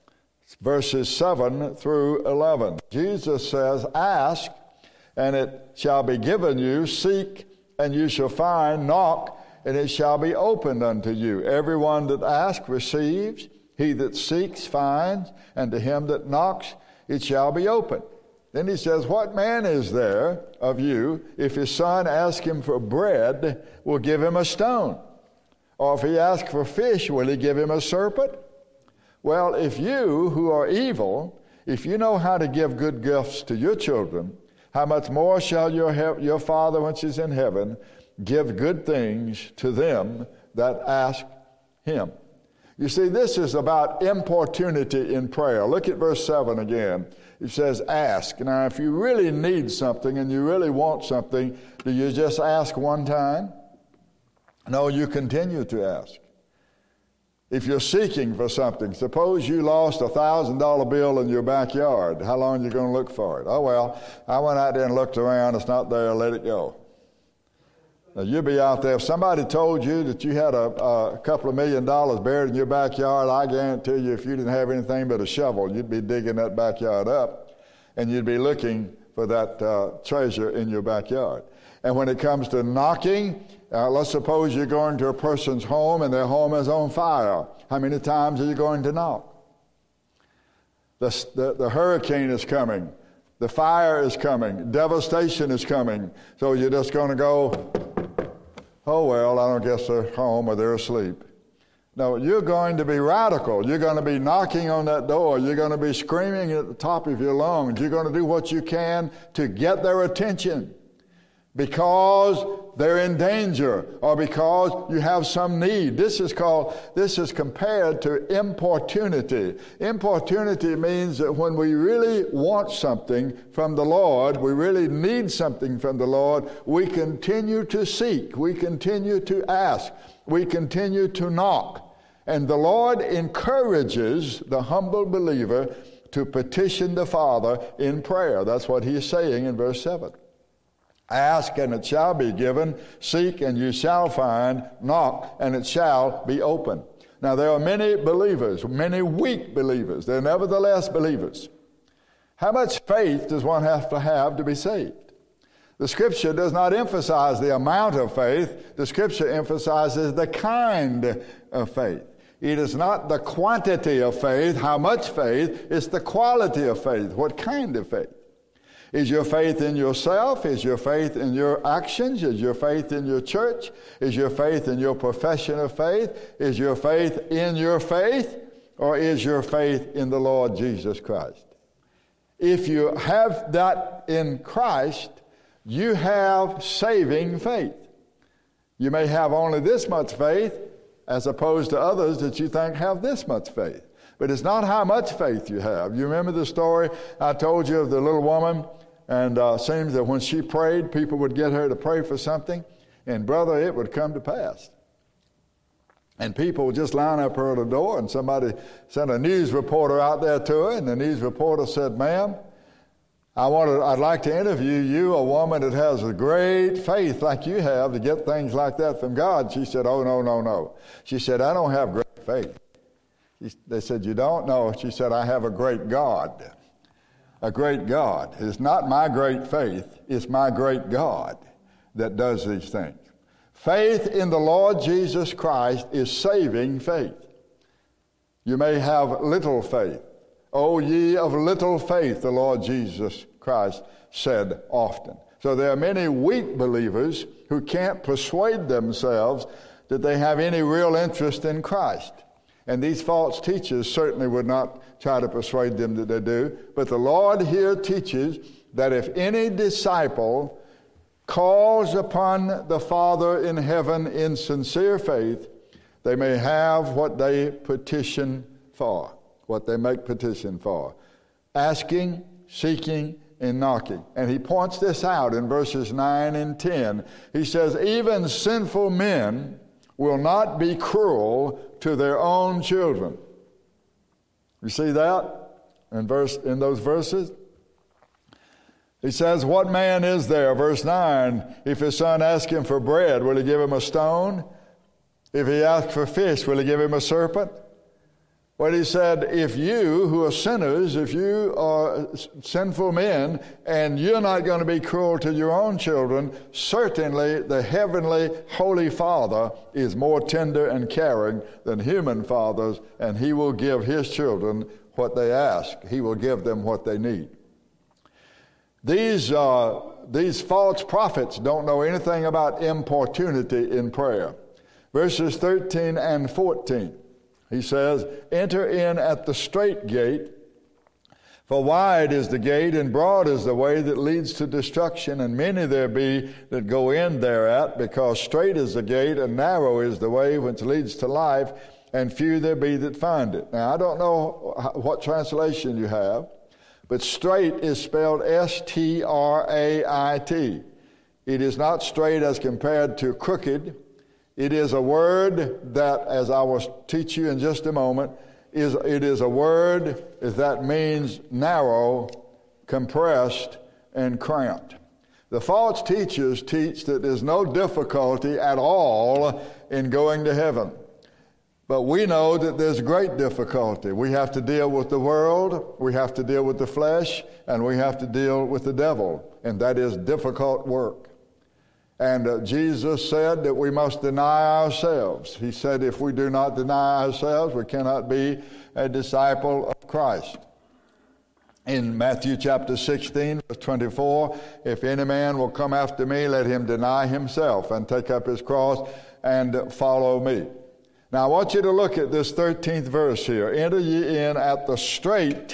Verses 7 through 11. Jesus says, ask, and it shall be given you. Seek, and you shall find. Knock, and it shall be opened unto you. Everyone that asks receives. He that seeks finds, and to him that knocks it shall be opened. Then he says, what man is there of you, if his son asks him for bread, will give him a stone? Or if he asks for fish, will he give him a serpent? Well, if you who are evil, if you know how to give good gifts to your children, how much more shall your Father which is in heaven give good things to them that ask him? You see, this is about importunity in prayer. Look at verse 7 again. It says, ask. Now, if you really need something and you really want something, do you just ask one time? No, you continue to ask. If you're seeking for something, suppose you lost a $1,000 bill in your backyard. How long are you going to look for it? Oh, well, I went out there and looked around. It's not there. Let it go. Now, you'll be out there. If somebody told you that you had a couple of $1 million buried in your backyard, I guarantee you if you didn't have anything but a shovel, you'd be digging that backyard up, and you'd be looking for that treasure in your backyard. And when it comes to knocking, let's suppose you're going to a person's home and their home is on fire. How many times are you going to knock? The hurricane is coming. The fire is coming. Devastation is coming. So you're just going to go, oh, well, I don't guess they're home or they're asleep. No, you're going to be radical. You're going to be knocking on that door. You're going to be screaming at the top of your lungs. You're going to do what you can to get their attention because they're in danger or because you have some need. This is compared to importunity. Importunity means that when we really want something from the Lord, we really need something from the Lord, we continue to seek, we continue to ask, we continue to knock. And the Lord encourages the humble believer to petition the Father in prayer. That's what he is saying in verse 7. Ask and it shall be given. Seek and you shall find. Knock and it shall be open. Now there are many believers, many weak believers. They're nevertheless believers. How much faith does one have to be saved? The Scripture does not emphasize the amount of faith. The Scripture emphasizes the kind of faith. It is not the quantity of faith, how much faith, it's the quality of faith. What kind of faith? Is your faith in yourself? Is your faith in your actions? Is your faith in your church? Is your faith in your profession of faith? Is your faith in your faith? Or is your faith in the Lord Jesus Christ? If you have that in Christ, you have saving faith. You may have only this much faith as opposed to others that you think have this much faith. But it's not how much faith you have. You remember the story I told you of the little woman? And it seems that when she prayed, people would get her to pray for something. And brother, it would come to pass. And people would just line up her at the door, and somebody sent a news reporter out there to her, and the news reporter said, "Ma'am, I'd like to interview you, a woman that has a great faith like you have to get things like that from God." She said, "Oh, no. She said, "I don't have great faith." They said, "You don't?" "No." She said, "I have a great God." A great God. It's not my great faith, it's my great God that does these things. Faith in the Lord Jesus Christ is saving faith. You may have little faith. "O ye of little faith," the Lord Jesus Christ said often. So there are many weak believers who can't persuade themselves that they have any real interest in Christ. And these false teachers certainly would not try to persuade them that they do. But the Lord here teaches that if any disciple calls upon the Father in heaven in sincere faith, they may have what they petition for, what they make petition for. Asking, seeking, and knocking. And he points this out in verses 9 and 10. He says, "Even sinful men will not be cruel to their own children." You see that in those verses? He says, "What man is there," verse 9, "if his son asks him for bread, will he give him a stone? If he asks for fish, will he give him a serpent?" Well, he said, if you who are sinners, if you are sinful men, and you're not going to be cruel to your own children, certainly the heavenly Holy Father is more tender and caring than human fathers, and he will give his children what they ask. He will give them what they need. These false prophets don't know anything about importunity in prayer. Verses 13 and 14. He says, "Enter in at the strait gate, for wide is the gate and broad is the way that leads to destruction, and many there be that go in thereat, because strait is the gate and narrow is the way which leads to life, and few there be that find it." Now, I don't know what translation you have, but strait is spelled S-T-R-A-I-T. It is not straight as compared to crooked. It is a word that, as I will teach you in just a moment, it is a word that means narrow, compressed, and cramped. The false teachers teach that there's no difficulty at all in going to heaven. But we know that there's great difficulty. We have to deal with the world, we have to deal with the flesh, and we have to deal with the devil. And that is difficult work. And Jesus said that we must deny ourselves. He said if we do not deny ourselves, we cannot be a disciple of Christ. In Matthew chapter 16, verse 24, "If any man will come after me, let him deny himself and take up his cross and follow me." Now I want you to look at this 13th verse here. "Enter ye in at the strait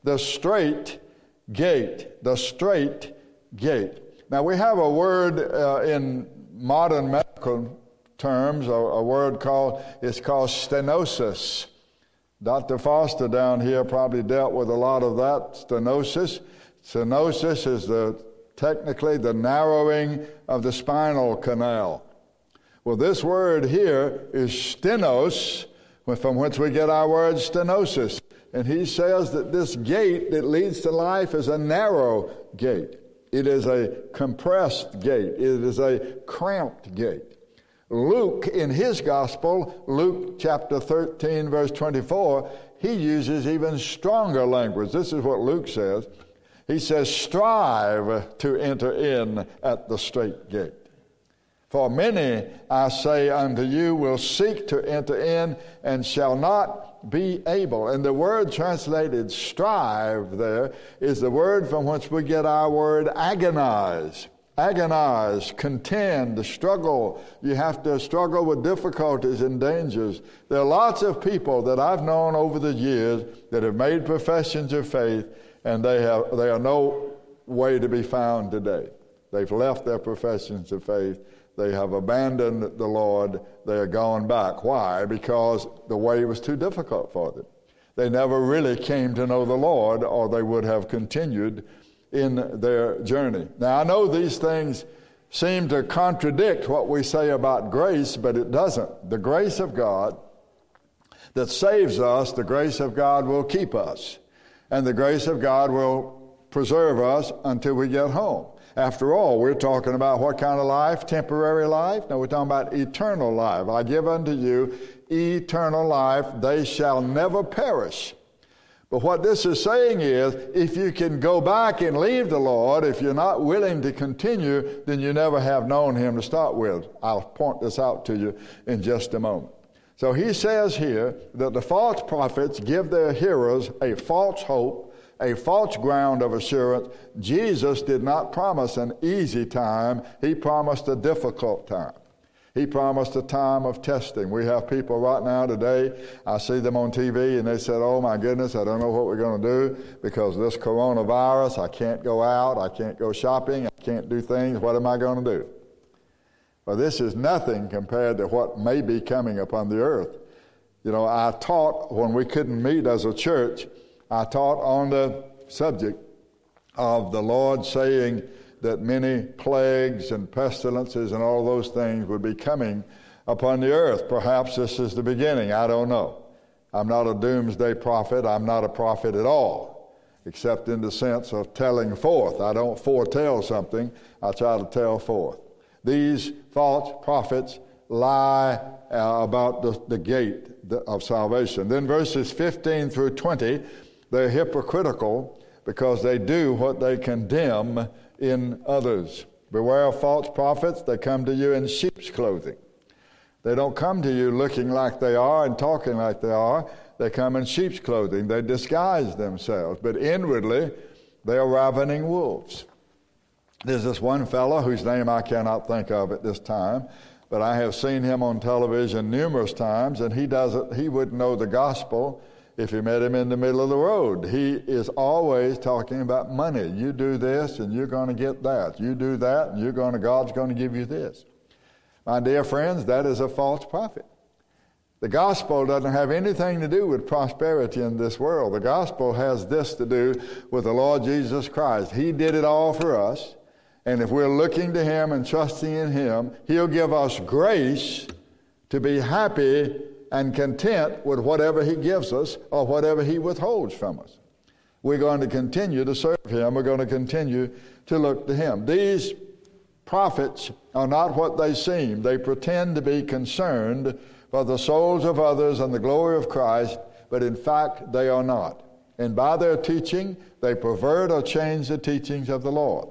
gate." The strait gate. Now we have a word in modern medical terms, a word called stenosis. Dr. Foster down here probably dealt with a lot of that, stenosis. Stenosis is technically the narrowing of the spinal canal. Well, this word here is stenos, from which we get our word stenosis. And he says that this gate that leads to life is a narrow gate. It is a compressed gate. It is a cramped gate. Luke, in his gospel, Luke chapter 13, verse 24, he uses even stronger language. This is what Luke says. He says, strive to enter in at the strait gate. For many, I say unto you, will seek to enter in and shall not be able. And the word translated strive there is the word from which we get our word agonize. Agonize, contend, struggle. You have to struggle with difficulties and dangers. There are lots of people that I've known over the years that have made professions of faith, and they are no way to be found today. They've left their professions of faith. They have abandoned the Lord. They are gone back. Why? Because the way was too difficult for them. They never really came to know the Lord, or they would have continued in their journey. Now, I know these things seem to contradict what we say about grace, but it doesn't. The grace of God that saves us, the grace of God will keep us, and the grace of God will preserve us until we get home. After all, we're talking about what kind of life? Temporary life? No, we're talking about eternal life. I give unto you eternal life. They shall never perish. But what this is saying is, if you can go back and leave the Lord, if you're not willing to continue, then you never have known him to start with. I'll point this out to you in just a moment. So he says here that the false prophets give their hearers a false hope, a false ground of assurance. Jesus did not promise an easy time. He promised a difficult time. He promised a time of testing. We have people right now today, I see them on TV, and they said, oh my goodness, I don't know what we're going to do because of this coronavirus. I can't go out. I can't go shopping. I can't do things. What am I going to do? Well, this is nothing compared to what may be coming upon the earth. You know, I taught when we couldn't meet as a church, I taught on the subject of the Lord saying that many plagues and pestilences and all those things would be coming upon the earth. Perhaps this is the beginning. I don't know. I'm not a doomsday prophet. I'm not a prophet at all, except in the sense of telling forth. I don't foretell something. I try to tell forth. These false prophets lie about the gate of salvation. Then verses 15 through 20, they're hypocritical because they do what they condemn in others. Beware of false prophets. They come to you in sheep's clothing. They don't come to you looking like they are and talking like they are. They come in sheep's clothing. They disguise themselves, but inwardly they are ravening wolves. There's this one fellow whose name I cannot think of at this time, but I have seen him on television numerous times, and he wouldn't know the gospel if you met him in the middle of the road. He is always talking about money. You do this and you're going to get that. You do that and God's going to give you this. My dear friends, that is a false prophet. The gospel doesn't have anything to do with prosperity in this world. The gospel has this to do with the Lord Jesus Christ. He did it all for us. And if we're looking to him and trusting in him, he'll give us grace to be happy and content with whatever he gives us or whatever he withholds from us. We're going to continue to serve him. We're going to continue to look to him. These prophets are not what they seem. They pretend to be concerned for the souls of others and the glory of Christ, but in fact they are not. And by their teaching, they pervert or change the teachings of the Lord.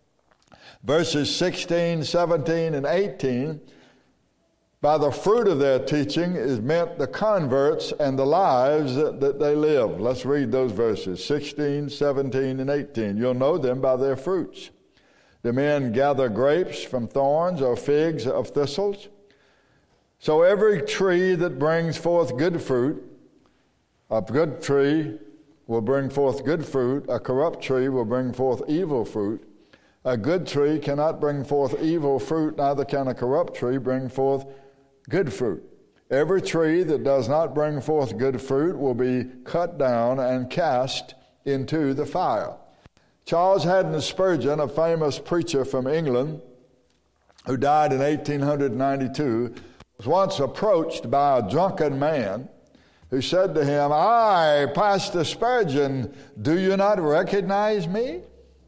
Verses 16, 17, and 18, by the fruit of their teaching is meant the converts and the lives that they live. Let's read those verses, 16, 17, and 18. You'll know them by their fruits. Do men gather grapes from thorns or figs of thistles? So every tree that brings forth good fruit, a good tree will bring forth good fruit. A corrupt tree will bring forth evil fruit. A good tree cannot bring forth evil fruit, neither can a corrupt tree bring forth good fruit. Every tree that does not bring forth good fruit will be cut down and cast into the fire. Charles Haddon Spurgeon, a famous preacher from England who died in 1892, was once approached by a drunken man who said to him, I, Pastor Spurgeon, do you not recognize me?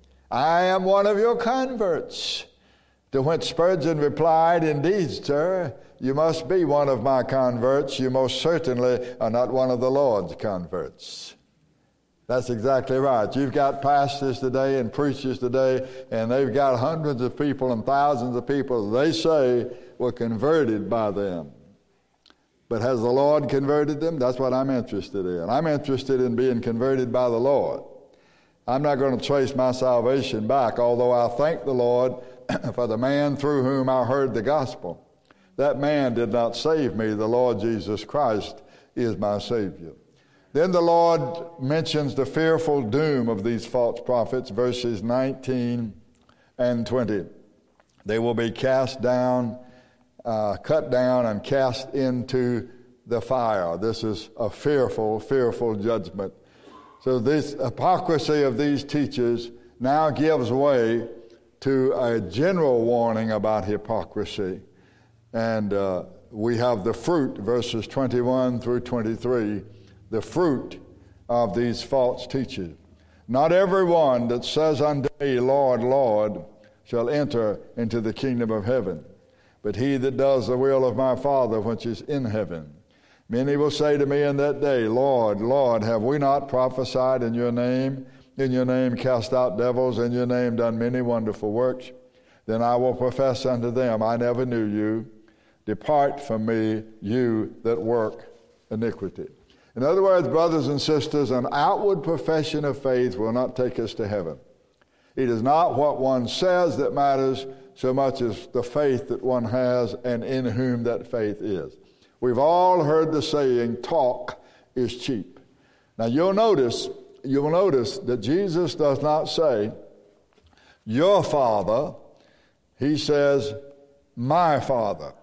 I am one of your converts. To which Spurgeon replied, indeed, sir, you must be one of my converts. You most certainly are not one of the Lord's converts. That's exactly right. You've got pastors today and preachers today, and they've got hundreds of people and thousands of people they say were converted by them. But has the Lord converted them? That's what I'm interested in. I'm interested in being converted by the Lord. I'm not going to trace my salvation back, although I thank the Lord for the man through whom I heard the gospel. That man did not save me. The Lord Jesus Christ is my Savior. Then the Lord mentions the fearful doom of these false prophets, verses 19 and 20. They will be cast down, cut down, and cast into the fire. This is a fearful, fearful judgment. So this hypocrisy of these teachers now gives way to a general warning about hypocrisy. And we have the fruit, verses 21 through 23, the fruit of these false teachers. Not everyone that says unto me, Lord, Lord, shall enter into the kingdom of heaven, but he that does the will of my Father which is in heaven. Many will say to me in that day, Lord, Lord, have we not prophesied in your name cast out devils, in your name done many wonderful works? Then I will profess unto them, I never knew you. Depart from me, you that work iniquity. In other words, brothers and sisters, an outward profession of faith will not take us to heaven. It is not what one says that matters so much as the faith that one has and in whom that faith is. We've all heard the saying, talk is cheap. Now you will notice that Jesus does not say, your Father. He says, my Father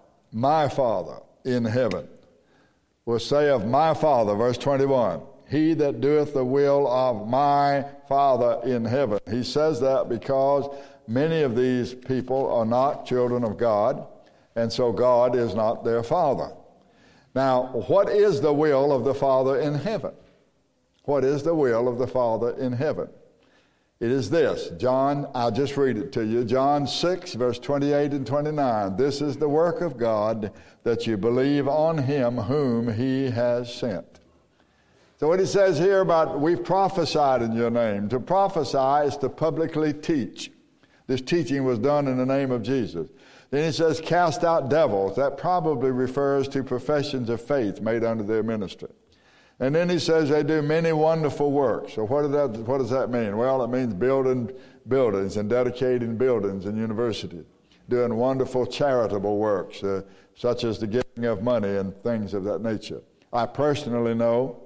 in heaven. Will say of my Father, verse 21, he that doeth the will of my Father in heaven. He says that because many of these people are not children of God, and so God is not their Father. Now, what is the will of the Father in heaven? What is the will of the Father in heaven? It is this. I'll just read it to you. John 6, verse 28 and 29. This is the work of God, that you believe on him whom he has sent. So what he says here about we've prophesied in your name. To prophesy is to publicly teach. This teaching was done in the name of Jesus. Then he says cast out devils. That probably refers to professions of faith made under their ministry. And then he says they do many wonderful works. So what does that mean? Well, it means building buildings and dedicating buildings and universities, doing wonderful charitable works, such as the giving of money and things of that nature. I personally know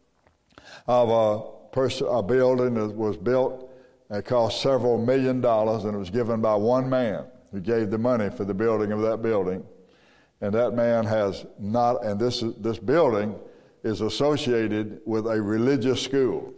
of a building that was built. It cost several $1 million, and it was given by one man who gave the money for the building of that building. And that man has not, and this building is associated with a religious school.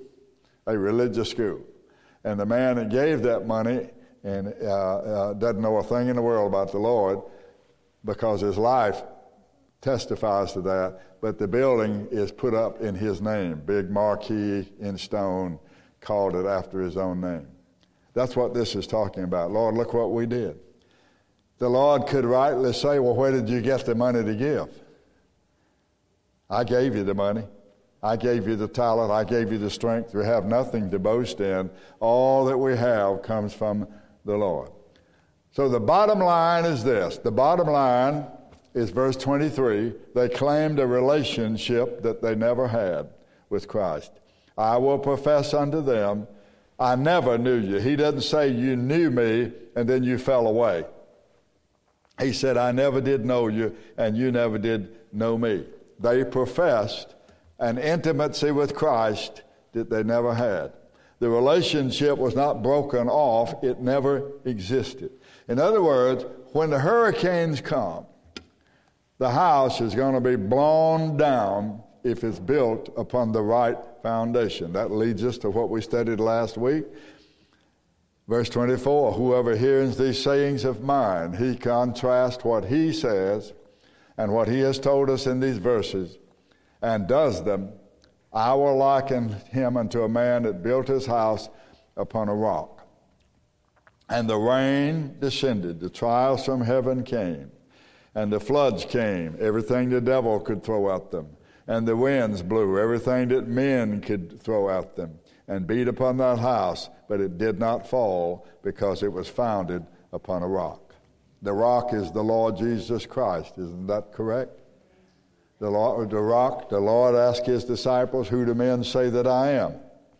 And the man that gave that money and doesn't know a thing in the world about the Lord, because his life testifies to that, but the building is put up in his name, big marquee in stone, called it after his own name. That's what this is talking about. Lord, look what we did. The Lord could rightly say, well, where did you get the money to give? I gave you the money. I gave you the talent. I gave you the strength. We have nothing to boast in. All that we have comes from the Lord. So the bottom line is this. The bottom line is verse 23. They claimed a relationship that they never had with Christ. I will profess unto them, I never knew you. He doesn't say you knew me and then you fell away. He said, I never did know you and you never did know me. They professed an intimacy with Christ that they never had. The relationship was not broken off. It never existed. In other words, when the hurricanes come, the house is going to be blown down if it's built upon the right foundation. That leads us to what we studied last week. Verse 24, whoever hears these sayings of mine, he contrasts what he says and what he has told us in these verses, and does them, I will liken him unto a man that built his house upon a rock. And the rain descended, the trials from heaven came, and the floods came, everything the devil could throw at them, and the winds blew, everything that men could throw at them, and beat upon that house, but it did not fall, because it was founded upon a rock. The rock is the Lord Jesus Christ. Isn't that correct? The Lord asked his disciples, who do men say that I am?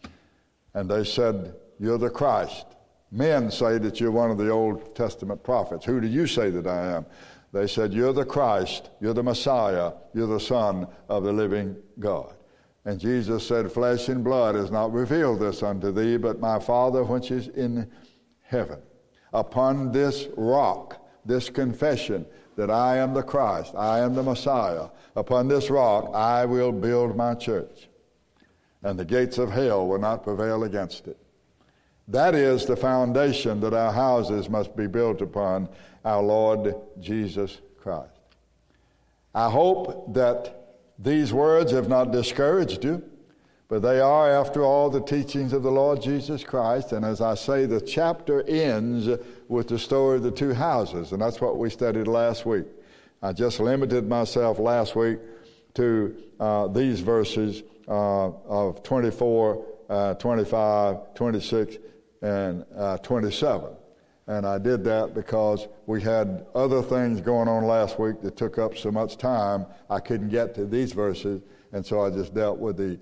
And they said, you're the Christ. Men say that you're one of the Old Testament prophets. Who do you say that I am? They said, you're the Christ, you're the Messiah, you're the Son of the living God. And Jesus said, flesh and blood has not revealed this unto thee, but my Father which is in heaven. Upon this rock, this confession that I am the Christ, I am the Messiah, upon this rock I will build my church, and the gates of hell will not prevail against it. That is the foundation that our houses must be built upon, our Lord Jesus Christ. I hope that these words have not discouraged you, but they are, after all, the teachings of the Lord Jesus Christ. And as I say, the chapter ends with the story of the two houses, and that's what we studied last week. I just limited myself last week to these verses of 24, 25, 26, and 27. And I did that because we had other things going on last week that took up so much time I couldn't get to these verses, and so I just dealt with the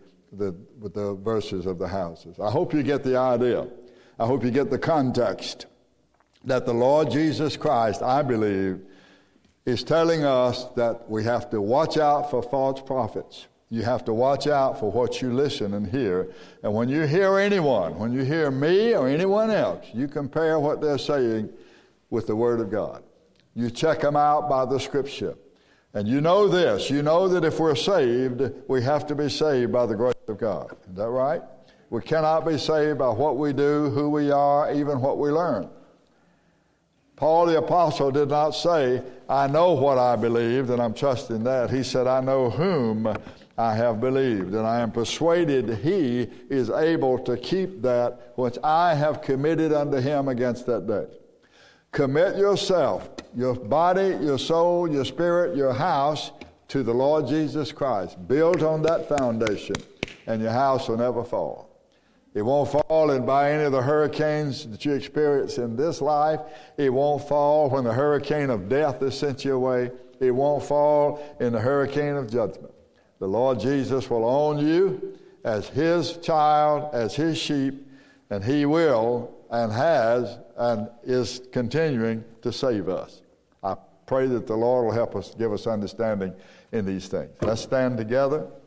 verses of the houses. I hope you get the idea. I hope you get the context that the Lord Jesus Christ, I believe, is telling us that we have to watch out for false prophets. You have to watch out for what you listen and hear. And when you hear anyone, when you hear me or anyone else, you compare what they're saying with the Word of God. You check them out by the Scripture. And you know this, you know that if we're saved, we have to be saved by the grace of God. Is that right? We cannot be saved by what we do, who we are, even what we learn. Paul the Apostle did not say, I know what I believed, and I'm trusting that. He said, I know whom I have believed, and I am persuaded he is able to keep that which I have committed unto him against that day. Commit yourself, your body, your soul, your spirit, your house to the Lord Jesus Christ. Build on that foundation, and your house will never fall. It won't fall by any of the hurricanes that you experience in this life. It won't fall when the hurricane of death is sent your way. It won't fall in the hurricane of judgment. The Lord Jesus will own you as his child, as his sheep, and he will and has and is continuing to save us. I pray that the Lord will help us, give us understanding in these things. Let's stand together.